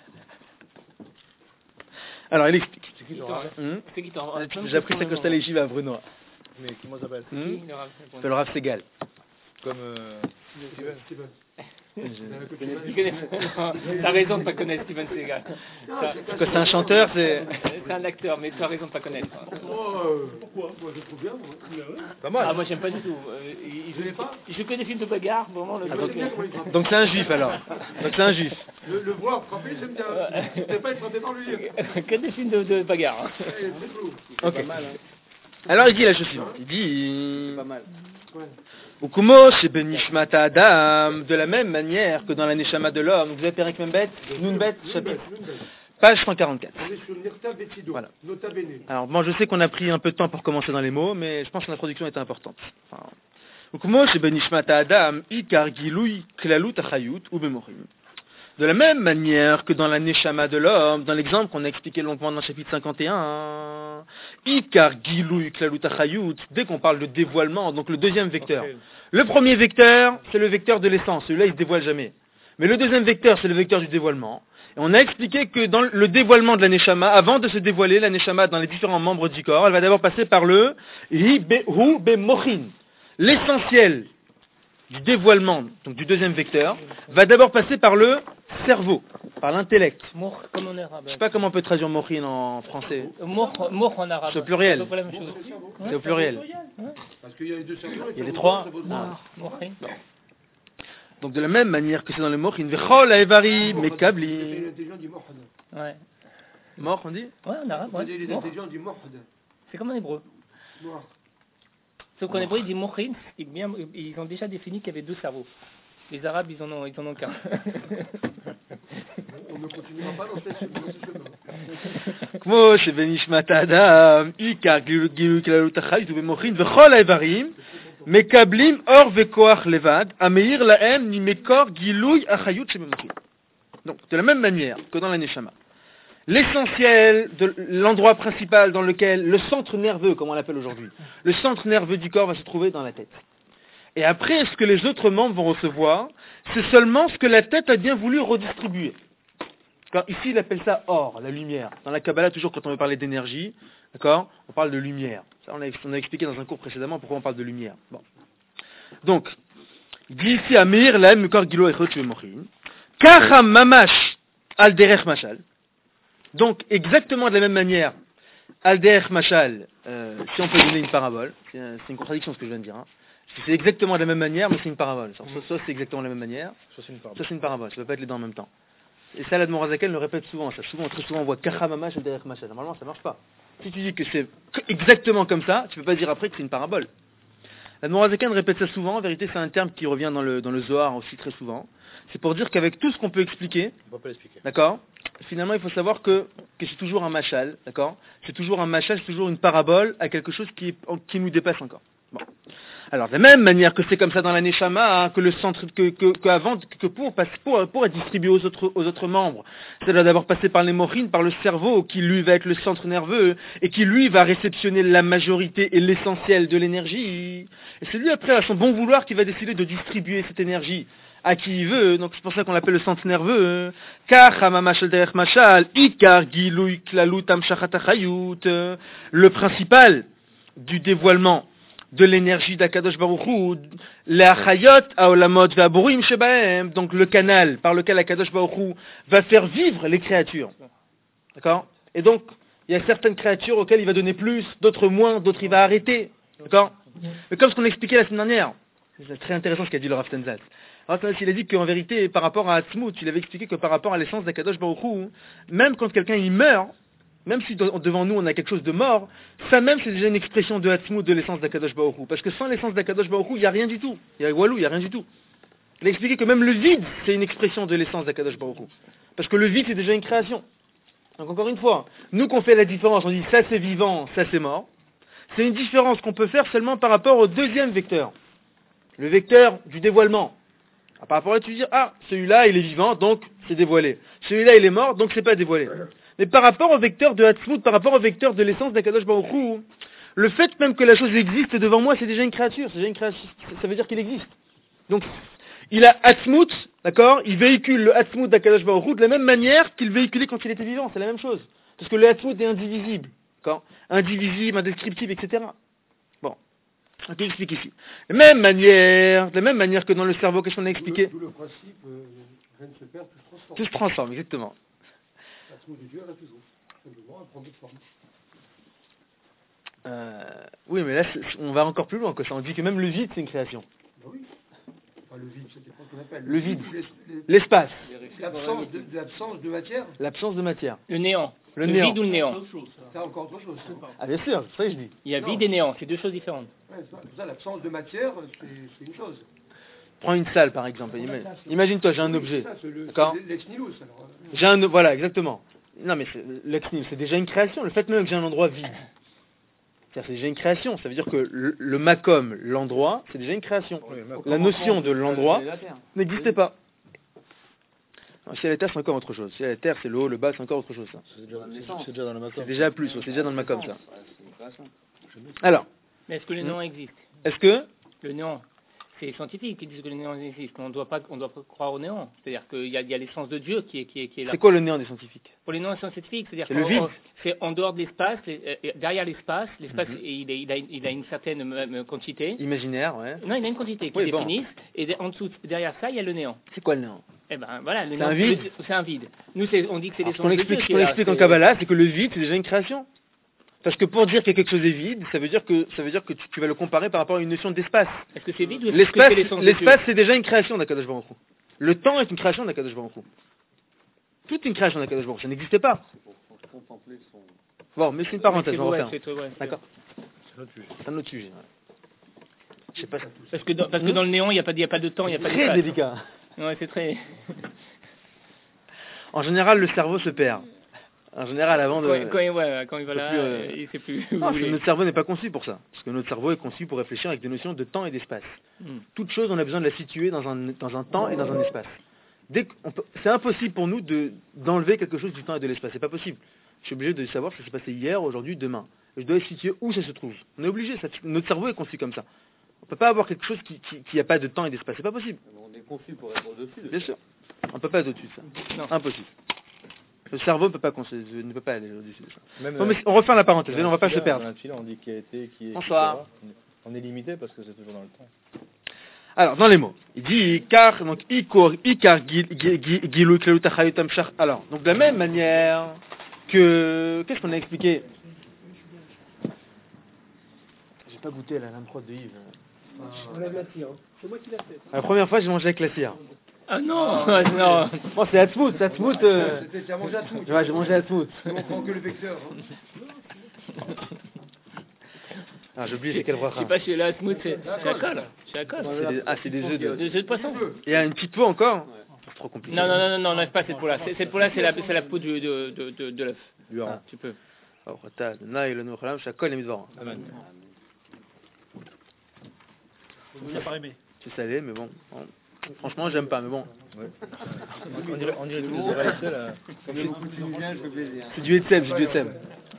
Alors, il explique. C'est qui le Rav? Hum C'est qui t'en J'ai appris ça quand j'étais à la Yeshiva à Bruno. Mais comment ça s'appelle? Hum le Rav C'est le Rav Segal. Comme euh, Steven. Steven. Je- Il connaît- T'as raison de pas connaître Steven Seagal. Parce que c'est un chanteur, c'est... C'est un acteur, mais tu as raison de pas connaître. Oh, euh, pourquoi? Moi, je trouve bien, moi. Pas mal. Ah, moi j'aime pas du tout. Euh, il- Je l'ai pas. il joue que des films de bagarre, vraiment. Le Je sais bien comment il frappe. Donc c'est un juif, alors. Donc c'est un juif. Le, le voir frapper, j'aime bien. Je ne sais pas être frappé par lui. que des films de, de bagarre. hein. Eh, c'est flou. Ok. Pas mal, hein. Alors il dit la chose suivante. Il dit... Pas mal. Ukumo chez Benishmat Adam, de la même manière que dans la Neshama de l'homme. Vous avez Pérec Membet, Nunbet, chapitre, page cent quarante-quatre. On est sur Nirta Betido. Voilà. Nota bene. Alors bon, je sais qu'on a pris un peu de temps pour commencer dans les mots, mais je pense que l'introduction était importante. Enfin, Ukumo chez Benishmat Adam, Ikar Gilui Klalut Achayut ou Bemorim. De la même manière que dans la Neshama de l'homme, dans l'exemple qu'on a expliqué longuement dans le chapitre cinquante et un, Ikar Gilui Klalut Achayut, dès qu'on parle de dévoilement, donc le deuxième vecteur. Le premier vecteur, c'est le vecteur de l'essence, celui-là il ne se dévoile jamais. Mais le deuxième vecteur, c'est le vecteur du dévoilement. Et on a expliqué que dans le dévoilement de la Neshama, avant de se dévoiler, la Neshama dans les différents membres du corps, elle va d'abord passer par le Hi Behu Bemochin. L'essentiel du dévoilement, donc du deuxième vecteur, va d'abord passer par le cerveau, par l'intellect. Mour, comme en arabe. Je sais pas comment on peut traduire mochin en français. Mour, mour en arabe. C'est au pluriel. C'est pas la même chose. C'est au pluriel. Parce qu'il y a les deux cerveaux. Il y a les trois. Ah, mourchin. Donc de la même manière que c'est dans le mochin, vechol haevari Les mekabli. intelligents du Mohd. Ouais. Mort, on dit? Ouais, en arabe, ouais. Les Mour. intelligents du Mohd. C'est comme en hébreu. Noir. Sauf qu'en hébreu, il dit mourchin. Ils ont déjà défini qu'il y avait deux cerveaux. Les arabes, ils en ont, ils en ont qu'un. On ne continuera pas dans cette dans ce chemin. כמו שבנשמת האדם, עיקר גילוי כללות החיות ובמוחין וכל האיברים מקבלים אור וכוח לבד, המאיר להם ממקור גילוי החיות שבמוחין. Donc, de la même manière que dans la Neshama, l'essentiel, de l'endroit principal dans lequel le centre nerveux, comme on l'appelle aujourd'hui, le centre nerveux du corps va se trouver dans la tête. Et après, ce que les autres membres vont recevoir, c'est seulement ce que la tête a bien voulu redistribuer. Car ici, il appelle ça or, la lumière. Dans la Kabbalah, toujours quand on veut parler d'énergie, d'accord, on parle de lumière. Ça, on a, on a expliqué dans un cours précédemment pourquoi on parle de lumière. Bon. Donc, il dit ici, Amir, la Mukar Gilo Echot Shemochin, Kacham Mamash Al Derech Mashal. Donc, exactement de la même manière, Alder Machal, euh, si on peut donner une parabole, c'est, un- c'est une contradiction ce que je viens de dire. Hein. C'est exactement de la même manière, mais c'est une parabole. Soit, soit c'est exactement de la même manière, Soit c'est une parabole. soit c'est une parabole. Ça ne peut pas être les deux en même temps. Et ça, l'Admor Azakel le répète souvent. Ça, souvent, très souvent, on voit Kachamamash Alder Machal. Normalement, ça ne marche pas. Si tu dis que c'est exactement comme ça, tu ne peux pas dire après que c'est une parabole. L'Admor Azakel répète ça souvent. En vérité, c'est un terme qui revient dans le, dans le Zohar aussi très souvent. C'est pour dire qu'avec tout ce qu'on peut expliquer, On ne peut pas l'expliquer. d'accord, finalement, il faut savoir que, que c'est toujours un machal, d'accord. C'est toujours un machal, c'est toujours une parabole à quelque chose qui, qui nous dépasse encore. Bon. Alors, de la même manière que c'est comme ça dans la Neshama, hein, que le centre, que, que, que avant, que pour, pour, pour être distribué aux autres, aux autres membres, c'est-à-dire d'abord passer par les morines, par le cerveau, qui lui va être le centre nerveux, et qui lui va réceptionner la majorité et l'essentiel de l'énergie. Et c'est lui après, à son bon vouloir, qui va décider de distribuer cette énergie à qui il veut, donc c'est pour ça qu'on l'appelle le centre nerveux. Car hamamashal derech mashal, ikar giluy klalut amshachat achayut, le principal du dévoilement de l'énergie d'Akadosh Baruch Hu, l'achayot haolamot ve'aborim shebahem, donc le canal par lequel Akadosh Baruch Hu va faire vivre les créatures. D'accord? Et donc, il y a certaines créatures auxquelles il va donner plus, d'autres moins, d'autres il va arrêter. D'accord? Mais comme ce qu'on expliquait la semaine dernière, c'est très intéressant ce qu'a dit le Rav Tenzat. Alors, il a dit qu'en vérité, par rapport à Atzmut, il avait expliqué que par rapport à l'essence d'Akadosh Baruch Hu, même quand quelqu'un il meurt, même si devant nous on a quelque chose de mort, ça même c'est déjà une expression de Atzmut, de l'essence d'Akadosh Baruch Hu. Parce que sans l'essence d'Akadosh Baruch Hu, il n'y a rien du tout. Il y a Walou, il n'y a rien du tout. Il a expliqué que même le vide, c'est une expression de l'essence d'Akadosh Baruch Hu. Parce que le vide, c'est déjà une création. Donc encore une fois, nous qu'on fait la différence, on dit ça c'est vivant, ça c'est mort. C'est une différence qu'on peut faire seulement par rapport au deuxième vecteur. Le vecteur du dévoilement. Alors, par rapport à tu dis, ah, celui-là il est vivant, donc c'est dévoilé. Celui-là il est mort, donc c'est pas dévoilé. Mais par rapport au vecteur de Hatzmut, par rapport au vecteur de l'essence d'Akadosh Baruch Hu, le fait même que la chose existe devant moi, c'est déjà une créature, c'est déjà une création, ça veut dire qu'il existe. Donc, il a Hatzmut, d'accord, il véhicule le Hatzmut d'Akadosh Baruch Hu de la même manière qu'il véhiculait quand il était vivant, c'est la même chose. Parce que le Hatzmut est indivisible, d'accord, indivisible, indescriptible, et cetera. Bon. On peut expliquer ici. De la même manière, de la même manière que dans le cerveau, qu'est-ce qu'on a expliqué? Tout le principe, euh, rien ne se perd, tout se transforme. Tout se transforme, exactement. L'amour de Dieu reste toujours. Simplement, elle prend d'autres formes. Euh, oui, mais là, c'est- on va encore plus loin que ça. On dit que même le vide, c'est une création. Ben oui. Enfin, le vide, c'est pas ce qu'on appelle. Le vide. l'es- l'es- L'espace, L'absence de, de l'absence de matière, l'absence de matière. Le néant. Le Le, néant. vide ou le néant. c'est encore autre chose. Ah, bien sûr, c'est ça que je dis. Il y a Non. vide et néant, c'est deux choses différentes. Ouais, c'est pour ça, l'absence de matière, c'est c'est une chose. Prends une salle, par exemple. Ima- Imagine-toi, j'ai un Oui, objet. c'est ça, c'est le- D'accord. c'est l'ex nihilo, ça, alors, euh, J'ai un, voilà, exactement. Non, mais c'est, l'ex nihilo, c'est déjà une création. Le fait même que j'ai un endroit vide, c'est-à-dire, c'est déjà une création. Ça veut dire que le, le makom, l'endroit, c'est déjà une création. Oui, mais La notion de l'endroit C'est la terre. n'existait pas. Non, ciel et terre, c'est encore autre chose. Ciel et terre, c'est le haut, le bas, c'est encore autre chose. Ça. C'est déjà, c'est- c'est déjà dans le matin. C'est déjà plus, ouais, c'est déjà dans le makom, ça. Ouais, c'est une création. Alors, Mais est-ce que le Hmm. néant existe? est-ce que Le néant. C'est les scientifiques qui disent que le néant existe. On ne doit pas, on doit pas croire au néant. C'est-à-dire qu'il y a, il y a l'essence de Dieu qui est, qui est, qui est là. c'est quoi le néant des scientifiques? Pour les néants scientifiques, c'est-à-dire C'est le qu'en- vide. en- c'est en dehors de l'espace, et- et derrière l'espace, l'espace, Mhm. et il, est- il a, il a une certaine euh, quantité. Imaginaire, ouais. Non, il a une quantité qui Oui, est bon. définie, et de- en dessous, derrière ça, il y a le néant. C'est quoi le néant? Eh ben voilà, le C'est néant, un vide. le- c'est un vide. Nous, c'est- on dit que c'est Alors, ce l'essence qu'on de explique, Dieu ce qui qu'on est là, explique en c'est- Kabbalah, c'est que le vide, c'est déjà une création. Parce que pour dire que quelque chose est vide, ça veut dire que ça veut dire que tu, tu vas le comparer par rapport à une notion d'espace. Est-ce que c'est vide ou est-ce que L'espace, c'est l'essence de l'espace, Dieu? c'est déjà une création d'Akadosh Baruch Hu. Le temps est une création d'Akadosh Baruch Hu. Toute une création d'Akadosh Baruch Hu. Ça n'existait pas. C'est pour, pour contempler son. Bon, mais c'est une Ouais, parenthèse, c'est on va vrai, faire. c'est- ouais, c'est- D'accord. C'est notre sujet. C'est un autre sujet. Ouais. Je sais pas. Parce que dans, parce que dans le néant, il n'y a, pas de- il y a pas de temps, il n'y a pas Très d'espace. délicat. Ouais, c'est très... En général, le cerveau se perd. En général, avant de. Quand, quand, il- ouais, quand il va Faut là, plus, euh, euh, il sait plus où Non, parce que il est. notre cerveau n'est pas conçu pour ça. Parce que notre cerveau est conçu pour réfléchir avec des notions de temps et d'espace. Hmm. Toute chose, on a besoin de la situer dans un, dans un temps et dans un espace. Dès qu'on peut- c'est impossible pour nous de, d'enlever quelque chose du temps et de l'espace. C'est pas possible. Je suis obligé de savoir ce qui s'est passé hier, aujourd'hui, demain. Je dois situer où ça se trouve. On est obligé. Ça, notre cerveau est conçu comme ça. On peut pas avoir quelque chose qui qui, qui a pas de temps et d'espace. C'est pas possible. On est conçu pour être au-dessus de Bien sûr. On peut pas être au-dessus de ça. Non. Impossible. Le cerveau peut pas construire- ne peut pas aller au-dessus de ça. Même, Bon, euh, mais on refait la parenthèse. dans On va pas la se fila, perdre. dans la fila, on dit qui a été, qui est. Bonsoir. et cetera. On est limité parce que c'est toujours dans le temps. Alors, dans les mots, il dit car, donc ikor, ikar, gil- gil- gil- gilou, klelut, achayut, amshach. Alors, donc de la même manière que, qu'est-ce qu'on a expliqué pas goûté la lame prod de Yves. On lève la cire. Hein. C'est moi qui l'ai fait. La première fois, j'ai mangé avec la cire. Ah non, non. Bon, c'est Hatzmout, c'est Hatzmout. Euh... C'était, tu as mangé à tout. Ouais, j'ai mangé Hatzmout. On prend que le vecteur. Hein. Ah, j'ai oublié, c'est quel Je bracha. sais pas si la smooth, c'est c'est la colle. C'est la colle. C'est des- Ah, c'est des œufs de... Des œufs de poisson. Il y a une petite peau encore. C'est trop compliqué. Non, non, non, non, non, n'enlève pas cette peau-là. Cette peau-là, c'est la, c'est la peau du- de, de, de, de l'œuf. Du hareng. Tu peux. Oh, t'as le naï, le nouchalam, chacun les midvar. Amen. Vous n'avez pas aimé. C'est salé, mais bon. bon. Franchement, j'aime pas, mais bon. Ouais. On dirait, on dirait tous les oreilles, tu sais, là. Comme le coup tunisien, je fais plaisir. C'est du etsem, c'est du etsem.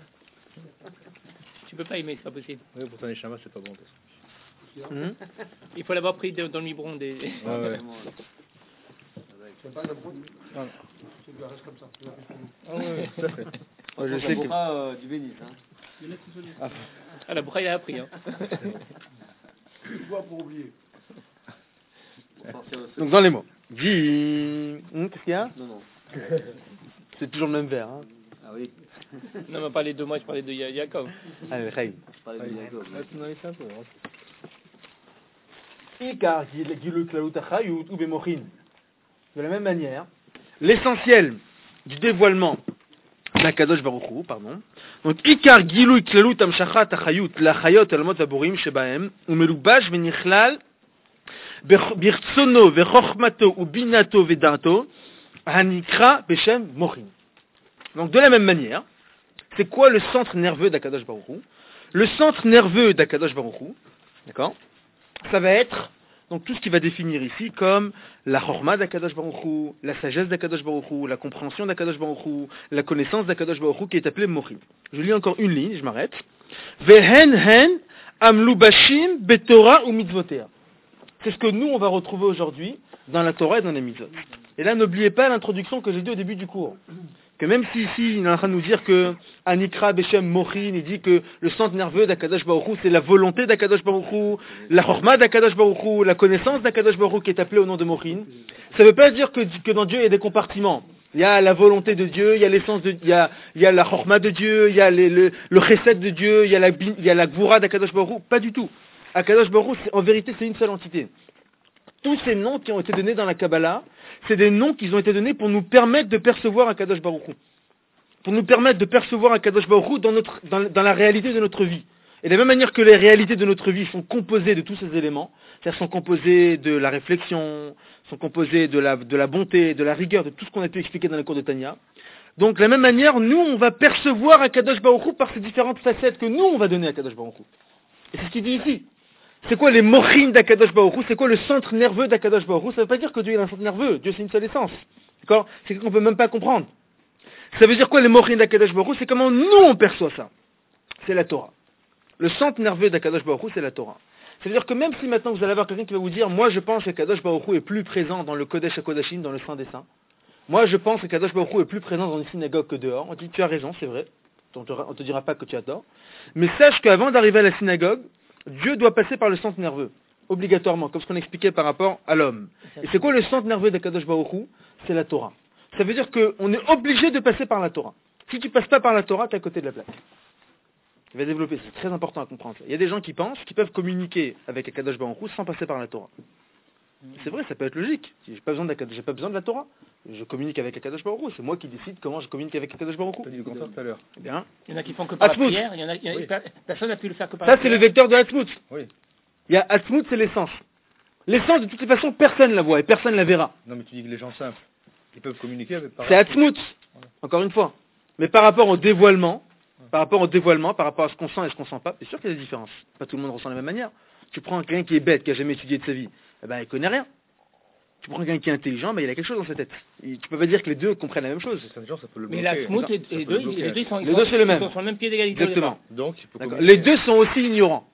Tu peux pas aimer, c'est pas possible. Oui, pourtant les chamas, c'est pas bon. Parce que... Hum. Il faut l'avoir pris de- dans le biberon des... Ouais, ouais. C'est pas la brode. Ah. C'est du reste comme ça. Tu l'as fait pour nous. Ah ouais, tout à fait. Ouais, je Ça sais que... boira, euh, du bénis. Hein. Ah, la braille a appris, hein. Tu bois pour oublier. Pour sortir le Donc, dans les mots. Dis... Hum, qu'est-ce qu'il y a? Non, non. C'est toujours le même verre, hein. Ah oui, Non, mais pas les deux mois, je parlais de Ya- Yaakov. Allez, Chaim. je parlais de Jacob. Ah, tu m'en as laissé un peu. Hein. Ikar, Gilou, Klalut, Achayut, ou Bemochin. De la même manière, l'essentiel du dévoilement d'Akadosh Baruch Hu, pardon. Donc, Ikar, Gilou, Klalut, Amshachat, Achayut, Lachayot, Almot, Vaborim, Shebahem, ou Melubash, Venichlal, Birtsono, Vechochmato, ou Binato, Vedato, Hanikra, Beshem, Mochin. Donc, de la même manière, c'est quoi le centre nerveux d'Akadosh Baruch Hu? Le centre nerveux d'Akadosh Baruch Hu, d'accord, ça va être donc tout ce qui va définir ici comme la chorma d'Akadosh Baruch Hu, la sagesse d'Akadosh Baruch Hu, la compréhension d'Akadosh Baruch Hu, la connaissance d'Akadosh Baruch Hu qui est appelée Mochin. Je lis encore une ligne, je m'arrête. Vehen hen amlubashim betorah ou mitzvotea. C'est ce que nous on va retrouver aujourd'hui dans la Torah et dans les mitzvot. Et là, n'oubliez pas l'introduction que j'ai dit au début du cours. Que même si ici, il est en train de nous dire que Anikra Beshem Mochin, il dit que le centre nerveux d'Akadosh Baruch Hu, c'est la volonté d'Akadosh Baruch Hu, la chorma d'Akadosh Baruch Hu, la connaissance d'Akadosh Baruch Hu qui est appelée au nom de Mochin. Ça ne veut pas dire que, que dans Dieu il y a des compartiments. Il y a la volonté de Dieu, il y a l'essence de, il y a, il y a la chorma de Dieu, il y a les, le, le chesed de Dieu, il y a la, il y a la gvura d'Akadosh Baruch Hu. Pas du tout. Akadosh Baruch Hu, en vérité, c'est une seule entité. Tous ces noms qui ont été donnés dans la Kabbalah, c'est des noms qui ont été donnés pour nous permettre de percevoir Akadosh Baruch Hu. Pour nous permettre de percevoir Akadosh Baruch Hu dans, notre, dans, dans la réalité de notre vie. Et de la même manière que les réalités de notre vie sont composées de tous ces éléments, c'est-à-dire sont composées de la réflexion, sont composées de la, de la bonté, de la rigueur, de tout ce qu'on a pu expliquer dans les cours de Tanya. Donc de la même manière, nous, on va percevoir Akadosh Baruch Hu par ces différentes facettes que nous, on va donner à Akadosh Baruch Hu. Et c'est ce qu'il dit ici. C'est quoi les mochines d'Akadosh Baruch Hu? C'est quoi le centre nerveux d'Akadosh Baruch Hu? Ça ne veut pas dire que Dieu est un centre nerveux. Dieu, c'est une seule essence. D'accord? C'est quelque chose qu'on ne peut même pas comprendre. Ça veut dire quoi les mochines d'Akadosh Baruch Hu? C'est comment nous on perçoit ça. C'est la Torah. Le centre nerveux d'Akadosh Baruch Hu, c'est la Torah. Ça veut dire que même si maintenant vous allez avoir quelqu'un qui va vous dire, moi je pense que Kadosh Baruch Hu est plus présent dans le Kodesh HaKodashim, dans le Saint des Saints. Moi je pense que Kadosh Baruch Hu est plus présent dans une synagogue que dehors. On dit, tu as raison, c'est vrai. On ne te dira pas que tu as tort. Mais sache qu'avant d'arriver à la synagogue, Dieu doit passer par le centre nerveux. Obligatoirement, comme ce qu'on expliquait par rapport à l'homme. Et c'est quoi le centre nerveux de Kadosh Baruch Hu? C'est la Torah. Ça veut dire qu'on est obligé de passer par la Torah. Si tu ne passes pas par la Torah, tu es à côté de la plaque. Il va développer, c'est très important à comprendre. Il y a des gens qui pensent qu'ils peuvent communiquer avec Kadosh Baruch Hu sans passer par la Torah. C'est vrai, ça peut être logique. J'ai pas besoin de la, j'ai pas besoin de la Torah. Je communique avec Kadosh Baruch Hu. C'est moi qui décide comment je communique avec Kadosh Baruch Hu. Tu as dit le contraire tout à l'heure. Eh bien, Il y en a qui font que par Atzmut. la prière, il y en a, il y a- Oui. personne n'a pu le faire que par la ça c'est le prière. vecteur de Atzmut. Oui. Il y a Atzmut, c'est l'essence. L'essence, de toutes les façons, personne ne la voit et personne ne la verra. Non, mais tu dis que les gens simples, ils peuvent communiquer avec par C'est Atzmut, encore une fois. Mais par rapport au dévoilement, par rapport au dévoilement, par rapport à ce qu'on sent et ce qu'on sent pas, c'est sûr qu'il y a des différences. Pas tout le monde ressent de la même manière. Tu prends quelqu'un qui est bête, qui a jamais étudié de sa vie, eh ben il connaît rien. Tu prends quelqu'un qui est intelligent, ben il a quelque chose dans sa tête. Et tu peux pas dire que les deux comprennent la même chose. Certains gens, ça peut le Mais bloquer. la Smout, Ça les, peut les le deux, bloquer. les deux, ils sont, ils Les sont- deux, c'est le ils même. sont sur le même pied d'égalité. au Exactement. départ. Donc, il peut D'accord. communiquer. Les deux sont aussi ignorants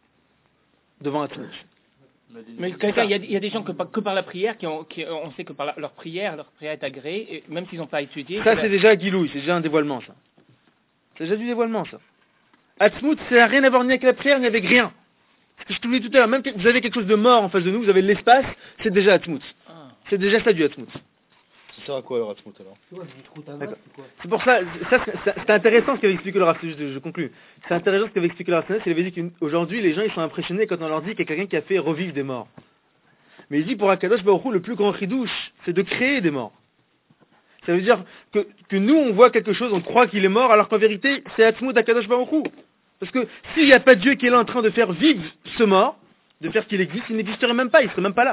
devant Atzmut. Mais quelqu'un, il y, a- il y a des gens que, par- que par la prière, qui ont, qui, on sait que par la- leur prière, leur prière est agréée, et même s'ils n'ont pas étudié. Ça que c'est la- déjà Gilouï, c'est déjà un dévoilement ça. C'est déjà du dévoilement ça. Atzmut, ça n'a rien à voir ni avec la prière ni avec rien. Ce que je te disais tout à l'heure, même que vous avez quelque chose de mort en face de nous, vous avez de l'espace, c'est déjà Atzmut. Ah. C'est déjà ça du Atzmut. Ça sert à quoi alors Atzmout alors? Tu vois, je trouve ta vache, c'est quoi? C'est pour ça, ça c'est c'est intéressant ce qu'avait expliqué le Rav, je, je conclus. C'est intéressant ce qu'avait expliqué le Rav Sanès, il avait dit qu'aujourd'hui les gens ils sont impressionnés quand on leur dit qu'il y a quelqu'un qui a fait revivre des morts. Mais il dit pour Akadosh Baruch Hu, le plus grand chidouche, c'est de créer des morts. Ça veut dire que, que nous on voit quelque chose, on croit qu'il est mort, alors qu'en vérité c'est Atzmout Akadosh Baruch Hu. Parce que s'il n'y a pas Dieu qui est là en train de faire vivre ce mort, de faire qu'il existe, il n'existerait même pas, il serait même pas là.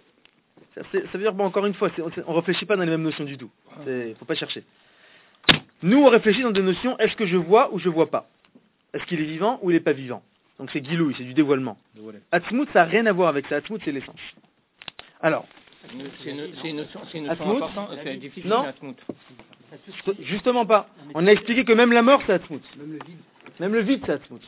Ça, ça veut dire, bon, encore une fois, c'est, on ne réfléchit pas dans les mêmes notions du tout. Il ne faut pas chercher. Nous, on réfléchit dans des notions, est-ce que je vois ou je ne vois pas? Est-ce qu'il est vivant ou il n'est pas vivant? Donc c'est Gilouï, c'est du dévoilement. Atzmout, ça n'a rien à voir avec ça. Atzmout, c'est l'essence. Alors. C'est une, c'est une notion, c'est une notion Atzmout, importante, c'est difficile, non. Atzmout. Justement pas. On a expliqué que même la mort, c'est Atzmout. Même le vide. Même le vide, c'est Atzmout.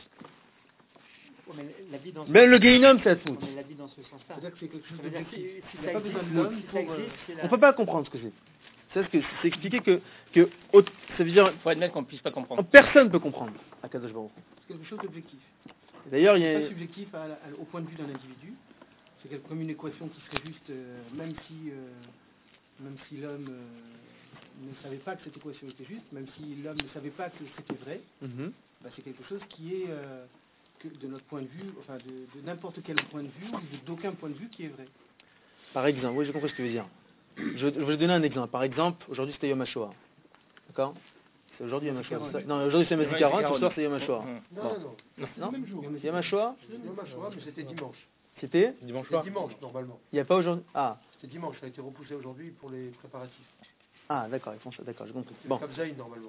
Ouais, mais la vie dans ce Même le Gehinnom, c'est Atzmout. Ouais, mais la vie dans ce sens-là. C'est-à-dire que c'est quelque chose Ça veut dire que d'objectif. si Il n'y ça a pas besoin existe, de l'homme si ça pour... euh, existe, c'est On la... ne peut pas comprendre ce que c'est. C'est ce que c'est expliqué que, que au- ça veut dire Faut admettre qu'on ne puisse pas comprendre. personne ne peut comprendre Akadosh Baruch Hu. C'est quelque chose d'objectif. D'ailleurs, il y C'est a pas subjectif à la- à- au point de vue d'un individu. C'est quelque- comme une équation qui serait juste, euh, même si, euh, même si l'homme euh, ne savait pas que cette équation était juste, même si l'homme ne savait pas que c'était vrai, Mhm. bah, c'est quelque chose qui est, euh, que de notre point de vue, enfin de, de n'importe quel point de vue, ou de- d'aucun point de vue qui est vrai. Par exemple, oui, j'ai compris ce que tu veux dire. Je, je vais vous donner un exemple. Par exemple, aujourd'hui c'était Yom HaShoah. D'accord? C'est aujourd'hui Yom HaShoah. c'est ça Non, aujourd'hui c'est Yom HaZikaron, ce soir c'est Yom HaShoah. Hum. Non, Bon. non, non. Non. C'est le même jour. C'est Yom HaShoah? Yom HaShoah, mais c'était dimanche. C'était? Dimanche C'était soir. dimanche, normalement. Il n'y a pas aujourd'hui? Ah, C'était dimanche, ça a été repoussé aujourd'hui pour les préparatifs. ah d'accord, ils font ça, d'accord, j'ai compris. C'est Bon, le Kabzaïn, normalement.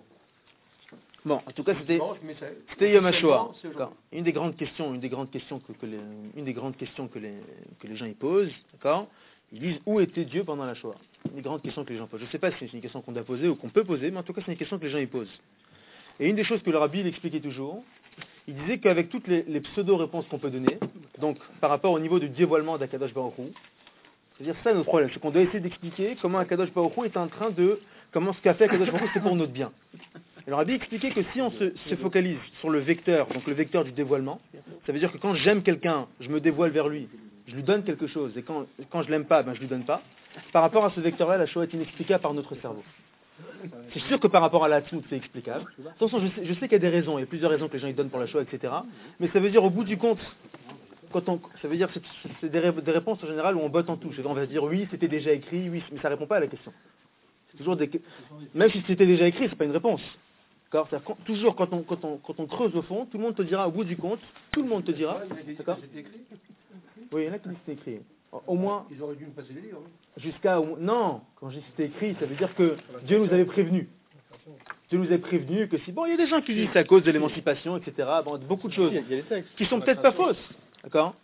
bon, en tout cas c'était Dimanche, mais ça- c'était Yom HaShoah. officiellement, c'est D'accord. aujourd'hui. Une des grandes questions, une des grandes questions que, que les, une des grandes questions que les, que les gens y posent, d'accord? Ils disent où était Dieu pendant la Shoah? Une des grandes questions que les gens posent. Je ne sais pas si c'est une question qu'on doit poser ou qu'on peut poser, mais en tout cas c'est une question que les gens y posent. Et une des choses que le Rabbi il expliquait toujours, il disait qu'avec toutes les, les pseudo-réponses qu'on peut donner, donc par rapport au niveau du dévoilement d'Akadosh Baruch Hu, c'est-à-dire ça notre problème, c'est qu'on doit essayer d'expliquer comment Akadosh Baruch Hu est en train de, comment ce qu'a fait Akadosh Baruch Hu c'est pour notre bien. Et le Rabbi expliquait que si on se, se focalise sur le vecteur, donc le vecteur du dévoilement, ça veut dire que quand j'aime quelqu'un, je me dévoile vers lui, je lui donne quelque chose, et quand, quand je l'aime pas, ben je lui donne pas. Par rapport à ce vecteur-là, la Shoah est inexplicable par notre cerveau. C'est sûr que par rapport à la Tzmout, c'est explicable. Attention, je sais, je sais qu'il y a des raisons, il y a plusieurs raisons que les gens ils donnent pour la Shoah, et cetera. Mais ça veut dire au bout du compte, quand on, ça veut dire que c'est, c'est des, ré- des réponses en général où on botte en touche. On va dire oui, c'était déjà écrit, oui, mais ça répond pas à la question. C'est toujours des, même si c'était déjà écrit, c'est pas une réponse. D'accord? C'est-à-dire quand- toujours quand on, quand, on, quand on creuse au fond, tout le monde te dira au bout du compte, tout le monde te dira, Ouais, il y a des- d'accord? C'était écrit. Oui, il y en a qui disent que c'est écrit. Au moins, Ils auraient dû me passer les livres. hein. jusqu'à... au- Non, quand je dis c'était écrit, ça veut dire que Dieu nous avait prévenus. Dieu nous avait prévenus que si... Bon, il y a des gens qui disent c'est à cause de l'émancipation, et cetera. Bon, beaucoup de choses Il y a des textes. qui sont peut-être pas fausses. D'accord?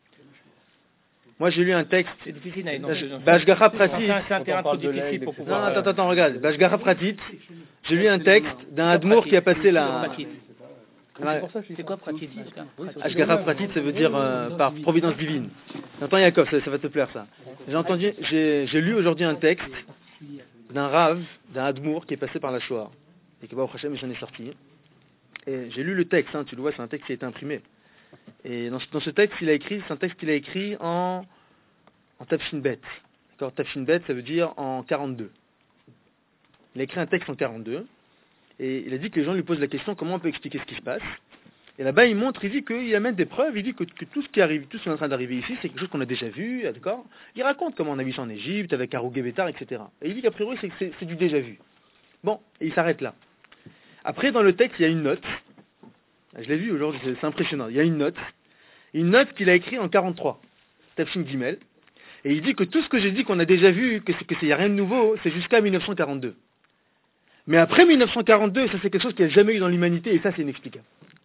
Moi, j'ai lu un texte... C'est difficile d'aller dans Baj- ce- Bashgara C'est Pratit. un- c'est un terrain trop parle de difficile l'aigle, pour et cetera. Non, pouvoir... attends, attends, regarde. Bashgara Pratit. J'ai lu un texte d'un Admour qui a passé la... Pratit. Ouais. C'est quoi Pratit? Ashgara Pratit, ça veut dire euh, par providence divine. Attends, Yaakov, ça, ça va te plaire ça. J'ai entendu, j'ai, j'ai lu aujourd'hui un texte d'un Rav, d'un Admour qui est passé par la Shoah. Et qui va au Hachem, j'en ai sorti. Et j'ai lu le texte, hein, tu le vois, c'est un texte qui a été imprimé. Et dans ce, dans ce texte, il a écrit, c'est un texte qu'il a écrit en, en Tafshin Bet. D'accord, Tafshin Bet, ça veut dire en quarante-deux. Il a écrit un texte en quarante-deux. Et il a dit que les gens lui posent la question comment on peut expliquer ce qui se passe. Et là-bas, il montre, il dit qu'il amène des preuves, il dit que, que tout ce qui arrive, tout ce qui est en train d'arriver ici, c'est quelque chose qu'on a déjà vu, d'accord? Il raconte comment on a vu ça en Égypte, avec Harougé Bétar, et cetera. Et il dit qu'a priori, c'est, c'est, c'est du déjà vu. Bon, et il s'arrête là. Après, dans le texte, il y a une note. Je l'ai vu aujourd'hui, c'est, c'est impressionnant. Il y a une note. Une note qu'il a écrite en quarante-trois. Tafshin Gimel. Et il dit que tout ce que j'ai dit qu'on a déjà vu, que c'est, que c'est, y a rien de nouveau, c'est jusqu'à mille neuf cent quarante-deux. Mais après mille neuf cent quarante-deux, ça c'est quelque chose qu'il n'y a jamais eu dans l'humanité, et ça c'est inexplicable.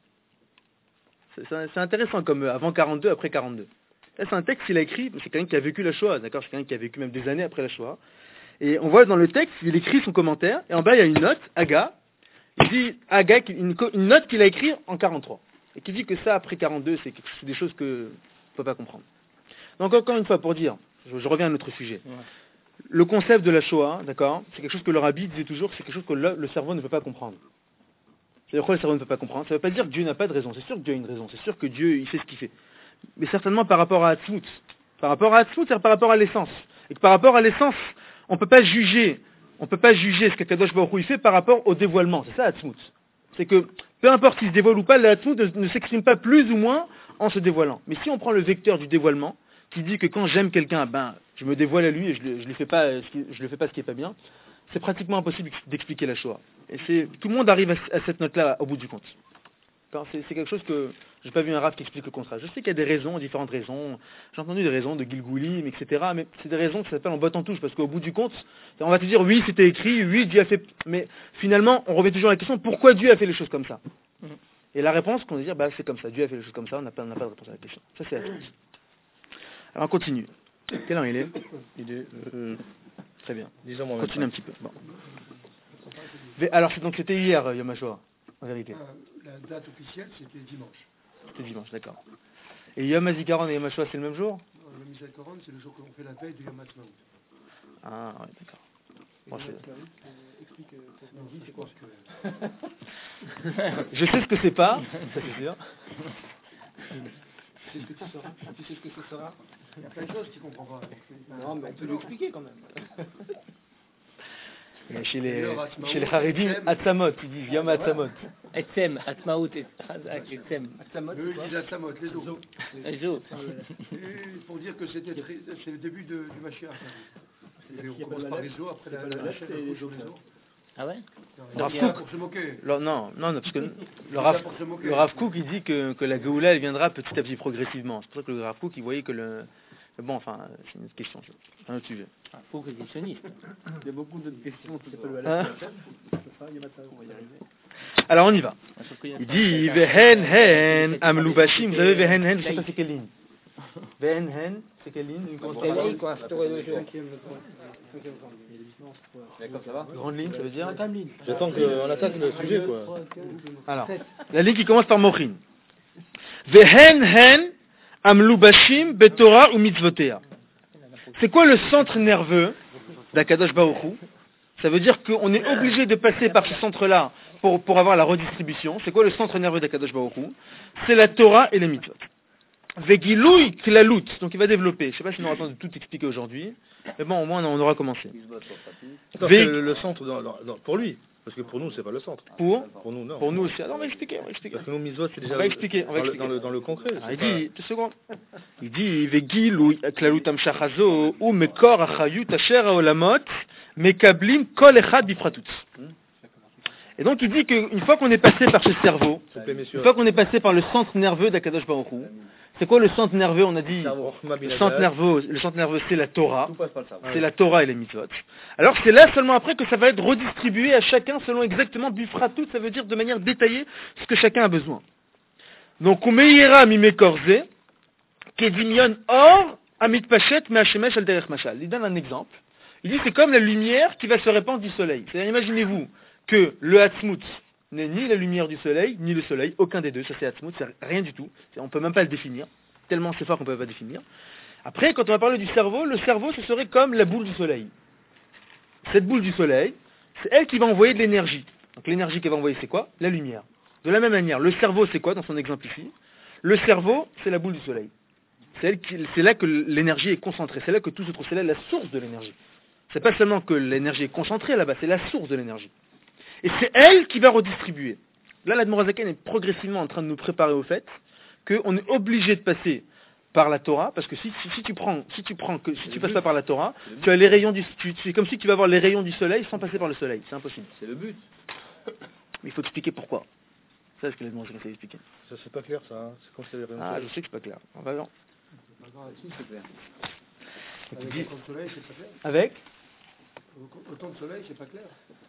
C'est, c'est, c'est intéressant comme euh, avant quarante-deux, après quarante-deux. Là, c'est un texte qu'il a écrit, c'est quelqu'un qui a vécu la Shoah, d'accord? C'est quelqu'un qui a vécu même des années après la Shoah. Et on voit dans le texte, il écrit son commentaire, et en bas il y a une note, Aga, il dit, Aga, une, une note qu'il a écrite en quarante-trois. Et qui dit que ça, après quarante-deux, c'est, quelque, c'est des choses que on ne peut pas comprendre. Donc encore une fois, pour dire, je, je reviens à notre sujet. Ouais. Le concept de la Shoah, d'accord, c'est quelque chose que le Rabbi disait toujours, c'est quelque chose que le, le cerveau ne peut pas comprendre. C'est pourquoi le cerveau ne peut pas comprendre. Ça ne veut pas dire que Dieu n'a pas de raison. C'est sûr que Dieu a une raison. C'est sûr que Dieu, il sait ce qu'il fait. Mais certainement par rapport à Atzmout. Par rapport à Atzmout, c'est par rapport à l'essence. Et que par rapport à l'essence, on peut pas juger, on peut pas juger ce qu'Akadosh Baruch Hu il fait par rapport au dévoilement. C'est ça, Atzmut. C'est que, peu importe s'il se dévoile ou pas, l'Atzmut ne, ne s'exprime pas plus ou moins en se dévoilant. Mais si on prend le vecteur du dévoilement, qui dit que quand j'aime quelqu'un, ben, je me dévoile à lui et je ne lui fais pas, je lui fais pas ce qui est pas bien, c'est pratiquement impossible d'expliquer la Shoah. Et c'est, tout le monde arrive à, à cette note-là au bout du compte. C'est, c'est quelque chose que j'ai pas vu un rav qui explique le contraire. Je sais qu'il y a des raisons, différentes raisons. J'ai entendu des raisons de Gilgoulim, et cetera. Mais c'est des raisons qui s'appellent en botte en touche, parce qu'au bout du compte, on va te dire oui, c'était écrit, oui, Dieu a fait. Mais finalement, on revient toujours à la question pourquoi Dieu a fait les choses comme ça. Et la réponse, qu'on va dire, bah c'est comme ça. Dieu a fait les choses comme ça. On n'a pas, on n'a pas de réponse à la question. Ça c'est la réponse. Alors on continue. Quelle heure il est Il est. Euh, très bien. Disons moi. Continue un petit peu. Bon. Mais alors c'est- donc c'était hier euh, Yom HaShoah, en vérité. Euh, la date officielle, c'était dimanche. C'était dimanche, d'accord. Et Yom HaZikaron et Yom HaShoah, c'est le même jour? Euh, Le Misal Koran, c'est le jour que l'on fait la veille de Yom Ha'atzmaut. Ah, ouais, d'accord. Bon, c'est- Explique euh, cette Non, magie, je c'est quoi? pense que Je sais ce que c'est pas, ça c'est sûr. Tu sais ce que tu sauras? Tu sais ce que ce sera? il y a plein de choses qu'il ne comprend pas. donc c'est- Non, mais on peut lui expliquer quand même. Et chez les, L'heure Hatzmaut, chez les Haredim, Etzem. Atzamot, ils disent Yom Atzamot. Etzem, Atzmaout, et Chazak, Etzem. Eux, ils disent Hatzamot, les autres. Ezo. Et pour dire que c'était très- c'est le début de, du Mashiach. Et on commence par les os, après la, la, la chaîne, on couche sur les os. Ah ouais? Non, Rav il y a Kook. pour se moquer. Le- non, non, non, parce que le C'est Rav, ça pour se moquer. le Rav Kook, il dit que, que la Géoula, elle viendra petit à petit, progressivement. C'est pour ça que le Rav Kook, il voyait que le... mais bon, enfin, c'est une autre question, ça. c'est un autre sujet. Un faux résolutionniste. Il y a beaucoup d'autres questions. C'est pas le Hein halal. Ce sera Yom Ha'atzmaut. On va y arriver. Alors on y va. Il dit Vehen hen amlubashim. Vous savez Vehen hen, je sais pas c'est quelle ligne. Vehen hen, c'est quelle ligne? Une grande C'est lui qui a instauré le jour. Cinquième, le point. Cinquième jour. Il y a des distances, quoi. D'accord, ça va grande ligne, ça veut dire. Timeline. J'attends qu'on attaque le sujet, quoi. Alors, la ligne qui commence par Mochin. Vehen hen amlubashim betorah ou mitzvotea. C'est quoi le centre nerveux d'Akadosh Baruch Hu? Ça veut dire qu'on est obligé de passer par ce centre-là pour, pour avoir la redistribution. C'est quoi le centre nerveux d'Akadosh Baruch Hu? C'est la Torah et les mitzvot. Vegiloui klalut, donc il va développer. Je ne sais pas si on aura le temps de tout expliquer aujourd'hui, mais bon, au moins on aura commencé. D'accord, c'est le, le centre dans- dans- dans- pour lui, parce que pour nous, c'est pas le centre. Pour, Pour nous, non. pour nous aussi. Alors on va expliquer, on va expliquer. Parce que nous, Mitzvot, c'est déjà On va expliquer, on va dans, le, expliquer. dans, le, dans le concret. Ah, c'est il pas- dit, deux secondes. Il dit, Vegiloui klalut amshachazo ou mekor achayut asher haolamot mekablim kol echad bifratut. Et donc il dit qu'une fois qu'on est passé par ce cerveau, S'il vous plaît, messieurs. une fois qu'on est passé par le centre nerveux d'Akadosh Baruch Hu, c'est quoi le centre nerveux? On a dit, Rochma bin le centre Hadad. nerveux, le centre nerveux c'est la Torah, Tout passe par le cerveau. c'est la Torah et les mitzvot. Alors c'est là seulement après que ça va être redistribué à chacun selon exactement bifratout, ça veut dire de manière détaillée ce que chacun a besoin. Donc umeira mimekorze, kedimion or amit pachet me'ashemesh al derech mashal. Il donne un exemple. Il dit c'est comme la lumière qui va se répandre du soleil. C'est-à-dire imaginez-vous que le Hatzmut n'est ni la lumière du soleil, ni le soleil, aucun des deux, ça c'est Hatzmut, c'est rien du tout. C'est- On ne peut même pas le définir, tellement c'est fort qu'on ne peut pas le définir. Après, quand on va parler du cerveau, le cerveau ce serait comme la boule du soleil. Cette boule du soleil, c'est elle qui va envoyer de l'énergie. Donc l'énergie qu'elle va envoyer c'est quoi? La lumière. De la même manière, le cerveau c'est quoi dans son exemple ici? Le cerveau c'est la boule du soleil. C'est, elle qui- c'est là que l'énergie est concentrée, c'est là que tout se trouve, c'est là la source de l'énergie. C'est pas seulement que l'énergie est concentrée là-bas, c'est la source de l'énergie. Et c'est elle qui va redistribuer. Là, l'Admorazaken est progressivement en train de nous préparer au fait qu'on est obligé de passer par la Torah, parce que si, si, si tu prends, si tu prends que si tu passes pas par la Torah, tu as les rayons du, tu- c'est comme si tu vas avoir les rayons du soleil sans passer par le soleil. C'est impossible. C'est le but. Mais il faut expliquer pourquoi. Ça, c'est ce que l'Admorazaken essaie d'expliquer. Ça, c'est pas clair, ça. hein. C'est comme si ça avait rien Ah, fait. je sais que c'est pas clair. On va voir. C'est pas grave. Si, c'est clair. Avec autant de soleil, c'est pas clair. Avec Autant de soleil, c'est pas clair.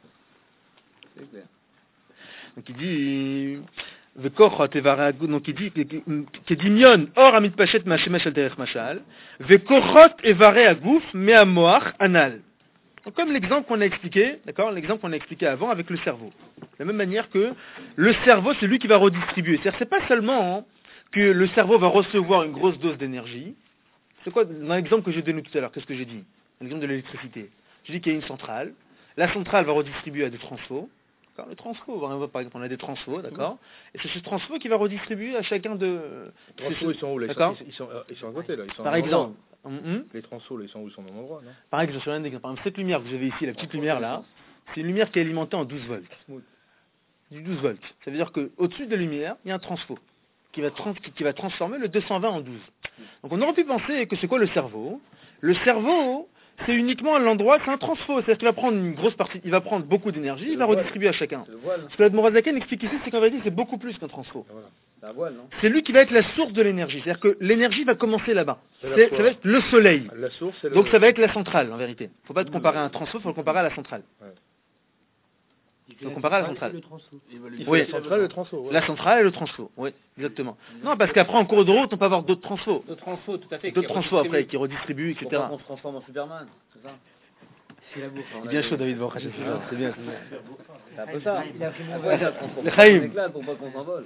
C'est clair. Donc il dit Vekochot evaragu, donc il dit Kedimion or amit pachet mashemesh al derech mashal, Vekochot evare agouf meamoach anal. Donc comme l'exemple qu'on a expliqué, d'accord, l'exemple qu'on a expliqué avant avec le cerveau. De la même manière que le cerveau, c'est lui qui va redistribuer. C'est-à-dire, c'est pas seulement hein, que le cerveau va recevoir une grosse dose d'énergie. C'est quoi dans l'exemple que j'ai donné tout à l'heure? Qu'est-ce que j'ai dit? L'exemple de l'électricité. J'ai dit qu'il y a une centrale. La centrale va redistribuer à des transfos. D'accord, le transfo, par exemple, on a des transfos, d'accord, et c'est ce transfo qui va redistribuer à chacun de... Les transfos, ils sont où là? Ils sont, ils, sont, ils sont à côté là. Ils sont par exemple. Hum, les transfos, là, ils sont où? Ils sont au même endroit, non? Par exemple, je un exemple. Par exemple, cette lumière que vous avez ici, la petite lumière là, c'est une lumière qui est alimentée en douze volts. Du douze volts. Ça veut dire qu'au-dessus de la lumière, il y a un transfo qui va, trans qui va transformer le deux cent vingt en douze. Donc on aurait pu penser que c'est quoi le cerveau? Le cerveau, c'est uniquement l'endroit, c'est un transfo. C'est-à-dire qu'il va prendre une grosse partie, il va prendre beaucoup d'énergie, il va redistribuer à chacun. Ce que l'Admorazaken explique ici, c'est qu'en réalité, c'est beaucoup plus qu'un transfo. C'est lui qui va être la source de l'énergie. C'est-à-dire que l'énergie va commencer là-bas. Ça va être le soleil. La source, le... Donc ça va être la centrale, en vérité. Il ne faut pas te comparer à un transfo, il faut le comparer à la centrale. Ouais. Il faut comparer à la centrale. Oui, la centrale et le transfo. Ouais. La centrale et le transfo, oui, exactement. Non, parce qu'après, en cours de route, on peut avoir d'autres transfos. D'autres transfos, tout à fait. D'autres transfos après, qui redistribuent, et cetera. On se transforme en Superman, c'est ça? Il est bien chaud, David Borcha, c'est bien. C'est un peu ça. Le Chaim. Pour pas qu'on s'envole.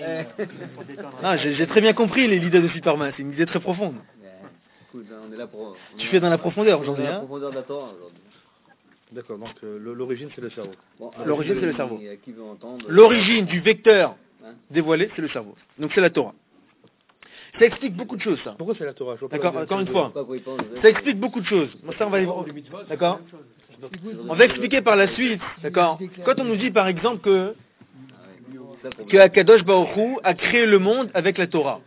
Non, j'ai très bien compris l'idée de Superman, c'est une idée très profonde. Écoute, on est là pour... Tu fais dans la profondeur aujourd'hui, hein? Dans la profondeur de la Torah aujourd'hui. D'accord, donc euh, l'origine c'est le cerveau. Bon, l'origine c'est le cerveau. Entendre... L'origine du vecteur hein? dévoilé, c'est le cerveau. Donc c'est la Torah. Ça explique beaucoup de choses, ça. Pourquoi c'est la Torah? D'accord, encore une fois. Ça explique beaucoup de choses. Ça, on va... D'accord. On va expliquer par la suite, d'accord. Quand on nous dit par exemple que que Akadosh Baruch Hu a créé le monde avec la Torah.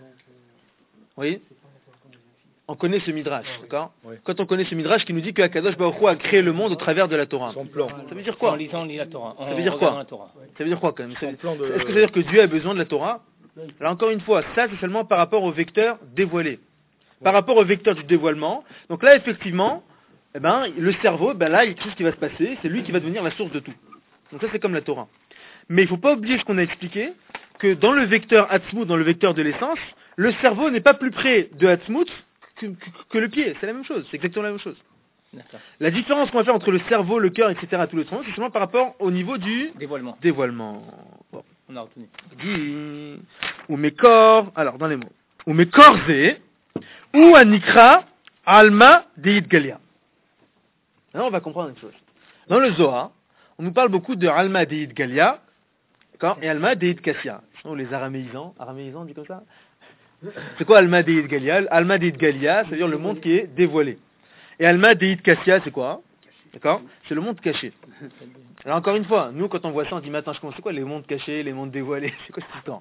Oui. On connaît ce midrash, d'accord. Oui. Quand on connaît ce midrash qui nous dit que Akadosh Baruch Hu a créé le monde au travers de la Torah. Son plan. Ça veut dire quoi? En lisant la Torah. Ça veut dire quoi? Ça veut dire quoi quand même? Son plan de... Est-ce que ça veut dire que Dieu a besoin de la Torah? Alors encore une fois, ça c'est seulement par rapport au vecteur dévoilé. Par rapport au vecteur du dévoilement. Donc là effectivement, eh ben, le cerveau, ben là il y a quelque chose qui va se passer, c'est lui qui va devenir la source de tout. Donc ça c'est comme la Torah. Mais il ne faut pas oublier ce qu'on a expliqué, que dans le vecteur Hatzmut, dans le vecteur de l'essence, le cerveau n'est pas plus près de Hatzmut que, que, que le pied. C'est la même chose, c'est exactement la même chose. La différence qu'on va faire entre le cerveau, le cœur, et cetera, tous les troncs, c'est seulement par rapport au niveau du dévoilement. dévoilement. Bon. On a retenu. Dit, ou mes corps, alors dans les mots, ou mes corps et, ou anikra, alma, deid galia. Maintenant on va comprendre une chose. Dans le Zohar, on nous parle beaucoup de alma, deid galia, et alma, deid kassia. Ce sont les araméisants, araméisants, on dit comme ça. C'est quoi alma, deid galia? Alma, deid galia, c'est-à-dire le monde qui est dévoilé. Et alma, deid kassia, c'est quoi? D'accord? C'est le monde caché. Alors encore une fois, nous quand on voit ça, on dit mais attends, je comprends, c'est quoi les mondes cachés, les mondes dévoilés? C'est quoi cette histoire?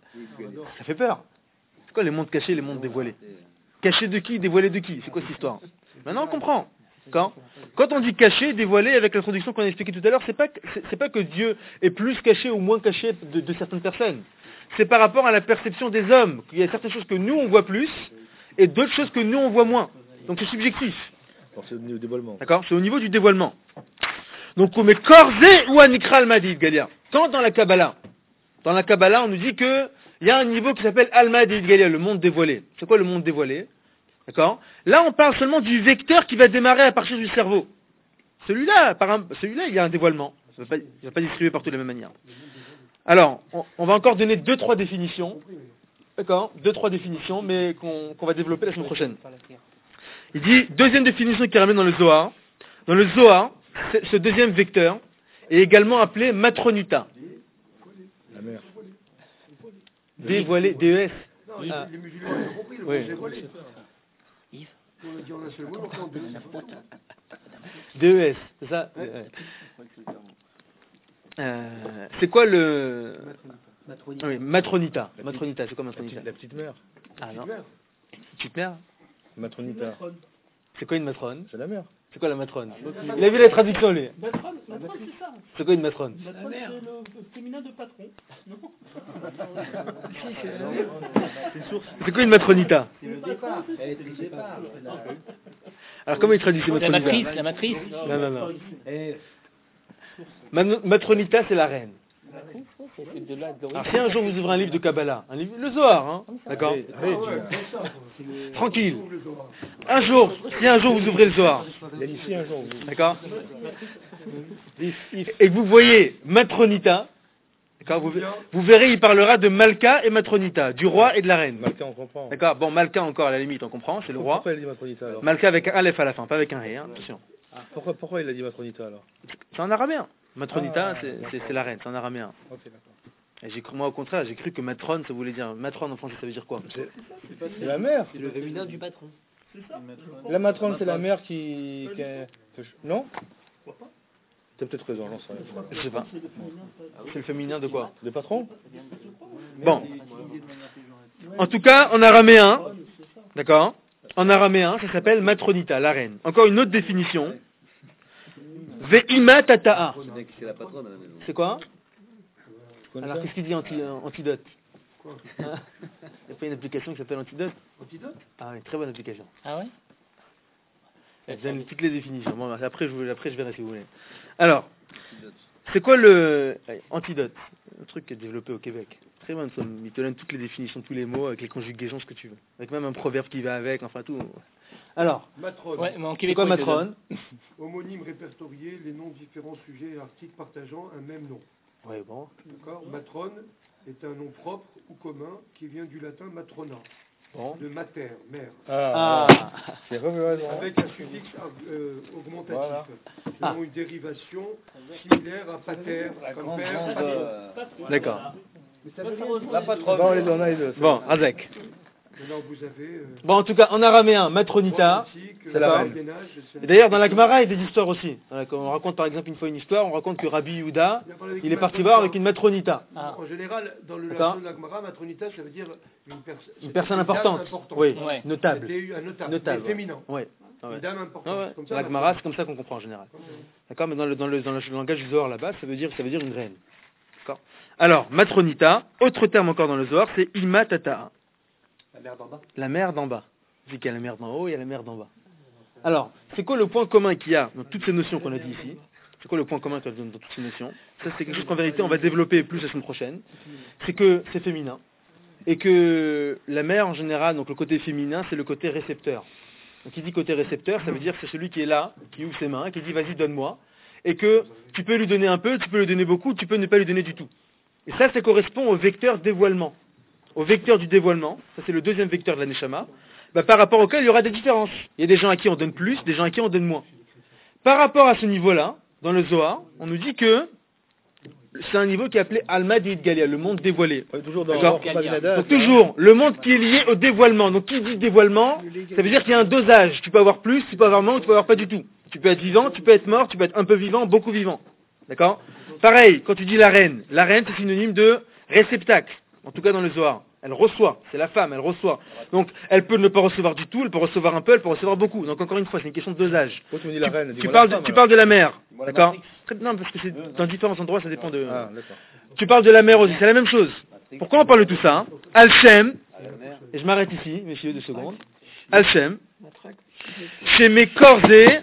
Ça fait peur. C'est quoi les mondes cachés, les mondes dévoilés? Cachés de qui? Dévoilés de qui? C'est quoi cette histoire? Maintenant on comprend. Quand, quand on dit caché, dévoilé, avec la traduction qu'on a expliquée tout à l'heure, c'est pas, c'est, c'est pas que Dieu est plus caché ou moins caché de, de certaines personnes. C'est par rapport à la perception des hommes. Il y a certaines choses que nous on voit plus et d'autres choses que nous on voit moins. Donc c'est subjectif. Alors, c'est au niveau du dévoilement. D'accord? C'est au niveau du dévoilement. Donc, mais korzé ou anikral madid galia. Quand dans la Kabbalah, dans la Kabbalah, on nous dit que il y a un niveau qui s'appelle al-madid galia, le monde dévoilé. C'est quoi le monde dévoilé? D'accord? Là, on parle seulement du vecteur qui va démarrer à partir du cerveau. Celui-là, par un, celui-là, il y a un dévoilement. Il ne va, va pas distribuer partout de la même manière. Alors, on, on va encore donner deux, trois définitions. D'accord? Deux, trois définitions, mais qu'on, qu'on va développer la semaine prochaine. Il dit, deuxième définition qui ramène dans le Zohar. Dans le Zohar, ce deuxième vecteur est également appelé matronita. La mère. Dévoilé, D E S. Non, ah. Les musulmans ont compris, le oui. monde dévoilé. Yves on a dit en un seul mot, on entend deux. D E S, c'est ça? Ouais. Euh, c'est quoi le... Matronita. Oui, matronita. La matronita, c'est quoi matronita? La petite mère. Ah non. Petite mère. Matronita. C'est quoi une matrone? C'est la mère. C'est quoi la matrone? Il a vu la traduction, lui. Matrone, matrone c'est ça. C'est quoi une matrone? Matrone, c'est le féminin de patron. Non. C'est quoi une matronita? C'est le départ. Elle est le départ. Alors comment il traduit ces matronita? La matrice, la matrice. Non, non, non. Man- matronita, c'est la reine. Alors si un jour vous ouvrez un livre de Kabbalah, un livre, le Zohar, hein, d'accord? Tranquille. Un jour, si un jour vous ouvrez le Zohar, d'accord? Et que vous voyez Matronita, d'accord, vous, vous verrez, il parlera de Malka et Matronita, du roi et de la reine. Malka, on comprend. D'accord, bon, Malka encore à la limite, on comprend, c'est le roi. Pourquoi il a dit Matronita alors? Malka avec un Aleph à la fin, pas avec un Ré, hein, attention. Pourquoi, pourquoi il a dit Matronita alors? C'est en arabien. Matronita, Ah, c'est- d'accord. c'est c'est la reine, c'est en araméen. Ok, d'accord. Et j'ai cru, moi au contraire, j'ai cru que matron, ça voulait dire matron en français, ça veut dire quoi? C'est c'est la mère. C'est le féminin du patron. C'est ça. La matrone, c'est la mère qui... qui a- Non Pourquoi pas? T'as peut-être raison, j'en sais rien. Je sais pas. C'est le féminin, ça. C'est le féminin de quoi? Des patrons Bon. En tout cas, en araméen, C'est ça. d'accord? En araméen, ça s'appelle matronita, la reine. Encore une autre définition. Ve'ima tata'a. C'est bien que c'est la patronne à la maison. C'est quoi? Tu connais Alors, ça qu'est-ce qu'il dit anti, euh, antidote? Il n'y a pas une application qui s'appelle antidote? Antidote? Ah oui, très bonne application. Ah ouais? Elle donne toutes les définitions. Bon, après, je, vous- après, je verrai si vous voulez. Alors, c'est quoi le allez, antidote? Un truc qui est développé au Québec. Très bonne somme. Il te donne toutes les définitions, tous les mots, avec les conjugaisons, ce que tu veux. Avec même un proverbe qui va avec, enfin tout. Alors, Matrone. Ouais, mais en c'est québécois, quoi il te donne. matrone? Homonyme répertorié, les noms de différents sujets et articles partageant un même nom. Oui, bon. D'accord. Matrone est un nom propre ou commun qui vient du latin matrona, Bon. de mater, mère, Ah, Ah, c'est revenant. avec un suffixe euh, augmentatif, Voilà. selon Ah. une dérivation similaire à pater, comme Grande père, bande, patron. euh, d'accord. Mais ça veut rien dire. La patronne. Bon, on les donne, on les donne. Bon, Razek. Maintenant, vous avez euh, Bon, en tout cas, en araméen, matronita. antique, c'est la euh, reine. Moyen Âge, c'est- Et d'ailleurs, dans la Gemara, il y a des histoires aussi. Voilà, quand on raconte par exemple une fois une histoire, on raconte que Rabbi Yehuda, Il y a pas avec il est une parti matronita. voir avec une matronita. Ah. En général, dans le D'accord. langage de la Gemara, matronita, ça veut dire une, pers- Une c'était personne dame importante. importante. Oui, Ouais. notable. C'était un notable, Notable, mais féminin. Ouais. Ah ouais. Une dame Ah importante. ouais. Comme Dans ça, la la Gemara, c'est comme ça qu'on comprend en général. D'accord, mais dans le, dans, le, dans le langage du Zohar là-bas, ça veut dire, ça veut dire une reine. D'accord. Alors, matronita, autre terme encore dans le Zohar, c'est ima tata'a. La mère d'en bas. La mer d'en bas. Vu qu'il y a la mer d'en haut, il y a la mer d'en bas. Alors, c'est quoi le point commun qu'il y a dans toutes ces notions qu'on a dit ici? C'est quoi le point commun qu'il y a dans toutes ces notions? Ça, c'est quelque chose qu'en vérité, on va développer plus la semaine prochaine. C'est que c'est féminin. Et que la mère, en général, donc le côté féminin, c'est le côté récepteur. Donc, qui dit côté récepteur, ça veut dire que c'est celui qui est là, qui ouvre ses mains, qui dit vas-y, donne-moi. Et que tu peux lui donner un peu, tu peux lui donner beaucoup, tu peux ne pas lui donner du tout. Et ça, ça correspond au vecteur dévoilement. Au vecteur du dévoilement, ça c'est le deuxième vecteur de la Neshama, bah, par rapport auquel il y aura des différences. Il y a des gens à qui on donne plus, des gens à qui on donne moins. Par rapport à ce niveau-là, dans le Zohar, on nous dit que c'est un niveau qui est appelé Alma Deit Galia, le monde dévoilé. On est toujours dans D'accord. Orphan Nada, Donc toujours, le monde qui est lié au dévoilement. Donc qui dit dévoilement, ça veut dire qu'il y a un dosage. Tu peux avoir plus, tu peux avoir moins, tu peux avoir pas du tout. Tu peux être vivant, tu peux être mort, tu peux être un peu vivant, beaucoup vivant. D'accord. Pareil, quand tu dis la reine, la reine c'est synonyme de réceptacle, en tout cas dans le Zohar. Elle reçoit, c'est la femme, elle reçoit. Donc elle peut ne pas recevoir du tout, elle peut recevoir un peu, elle peut recevoir beaucoup. Donc encore une fois, c'est une question de dosage. Pourquoi tu me dis la reine? Tu Dis-moi parles, la de, femme, tu alors. parles de la mer, Voilà, d'accord. Matrix. Très- Non, parce que c'est dans différents endroits, ça dépend de... Ah, d'accord. Tu parles de la mer aussi, c'est la même chose. Pourquoi on parle de tout ça hein? Al-Shem, À la mère. et je m'arrête ici, messieurs, deux secondes. Al-Shem, chez mes corsés,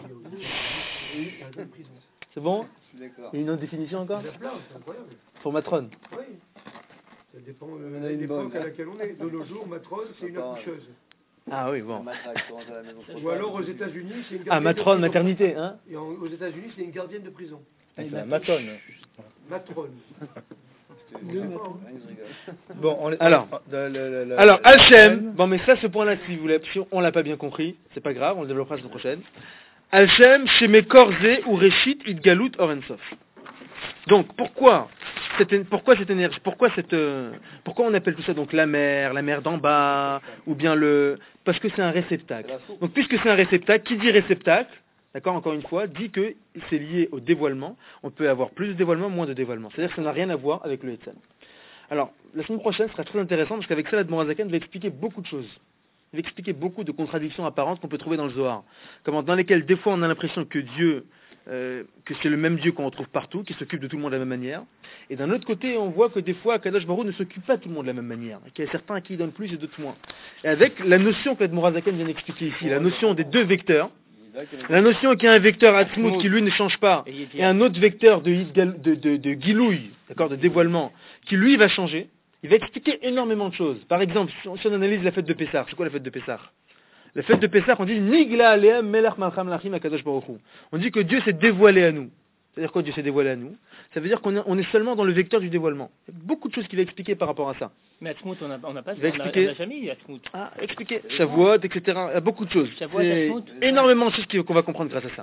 c'est bon? Je suis d'accord. Il y a une autre définition encore? Il y en a plein, c'est incroyable. Pour matrone. Oui. Ça dépend On euh, a de une l'époque bonne, à hein. laquelle on est. De nos jours, matrone, c'est une Attends, accoucheuse. Ah oui, La bon. matraque, tu rentres à la maison. Ou alors aux États-Unis, c'est une gardienne Ah, matrone, de prison. maternité, hein? Et en- aux États-Unis, c'est une gardienne de prison. Ah, c'est un matone. Matrone. Je rigole. Bon, on est... Alors. le- le- le- Alors, la Al-Shem, reine. bon mais ça, ce point-là, si vous l'avez, si on l'a pas bien compris, c'est pas grave, on le développera la semaine prochaine. Al-Shem, chez mes corsés ou Réchit, Idgalut, Orensof. Donc, pourquoi cette, pourquoi cette énergie, pourquoi cette, euh, pourquoi on appelle tout ça donc la mer, la mer d'en bas, ou bien le, parce que c'est un réceptacle. C'est la source. Donc, puisque c'est un réceptacle, qui dit réceptacle, d'accord, encore une fois, dit que c'est lié au dévoilement. On peut avoir plus de dévoilement, moins de dévoilement. C'est-à-dire que ça n'a rien à voir avec le Etzem. Alors, la semaine prochaine sera très intéressante parce qu'avec ça, l'Admorazaken va expliquer beaucoup de choses. Il va expliquer beaucoup de contradictions apparentes qu'on peut trouver dans le Zohar. Comment, dans lesquelles, des fois, on a l'impression que Dieu, euh, que c'est le même Dieu qu'on retrouve partout, qui s'occupe de tout le monde de la même manière. Et d'un autre côté, on voit que des fois, Kadosh Baruch Hu ne s'occupe pas de tout le monde de la même manière. Qu'il y a certains à qui il donne plus et d'autres moins. Et avec la notion que l'Admorazaken vient d'expliquer ici, la notion des deux vecteurs, la notion qu'il y a un vecteur Atzmut qui lui ne change pas, et un autre vecteur de, Yidgal- de, de, de Gilouï, d'accord, de dévoilement, qui lui va changer, il va expliquer énormément de choses. Par exemple, si on, si on analyse la fête de Pessah, c'est quoi la fête de Pessah? La fête de Pessah, on dit Nigla Aleem Melech Malcham Lachim Akadosh Baruch Hu. On dit que Dieu s'est dévoilé à nous. C'est-à-dire quoi Dieu s'est dévoilé à nous? Ça veut dire qu'on est, on est seulement dans le vecteur du dévoilement. Il y a beaucoup de choses qu'il va expliquer par rapport à ça. Mais Atzmout, on n'a on n'a pas Il va on a- expliquer. on n'a jamais eu Atzmout. Ah, expliquer. Shavuot, et cetera. Il y a beaucoup de choses. Shavuot, C'est Shavuot. énormément de choses qui- qu'on va comprendre grâce à ça.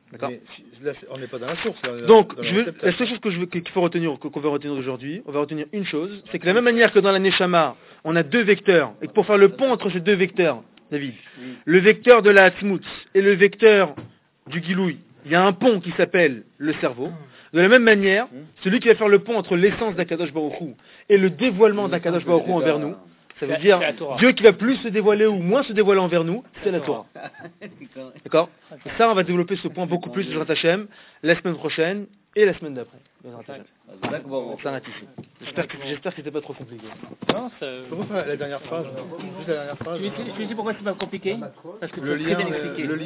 D'accord. Mais si- là, c'est- on n'est pas dans la source. Là, Donc, dans je veux, réceptacle. la seule chose que je veux, qu'il faut retenir, qu'on va retenir aujourd'hui, on va retenir une chose, c'est que de la même manière que dans la Neshama, on a deux vecteurs, et que pour faire le pont entre ces deux vecteurs, David, le vecteur de la Hatzmut et le vecteur du Gilouï, il y a un pont qui s'appelle le cerveau. De la même manière, celui qui va faire le pont entre l'essence d'Akadosh Baruch Hu et le dévoilement d'Akadosh Baruch Hu envers nous, ça veut C'est- dire c'est la Torah. Dieu qui va plus se dévoiler ou moins se dévoiler envers nous, c'est la Torah. D'accord. Et ça, on va développer ce point beaucoup plus, Bezrat Hashem, la semaine prochaine et la semaine d'après. Bezrat Hashem. On s'arrête ici. J'espère que, j'espère que c'était pas trop compliqué. Non, ça- Je peux refaire la dernière phrase. Juste la dernière phrase. Tu sais, tu sais pourquoi c'est pas compliqué? Parce que Le c'est très lien, bien euh, expliqué. le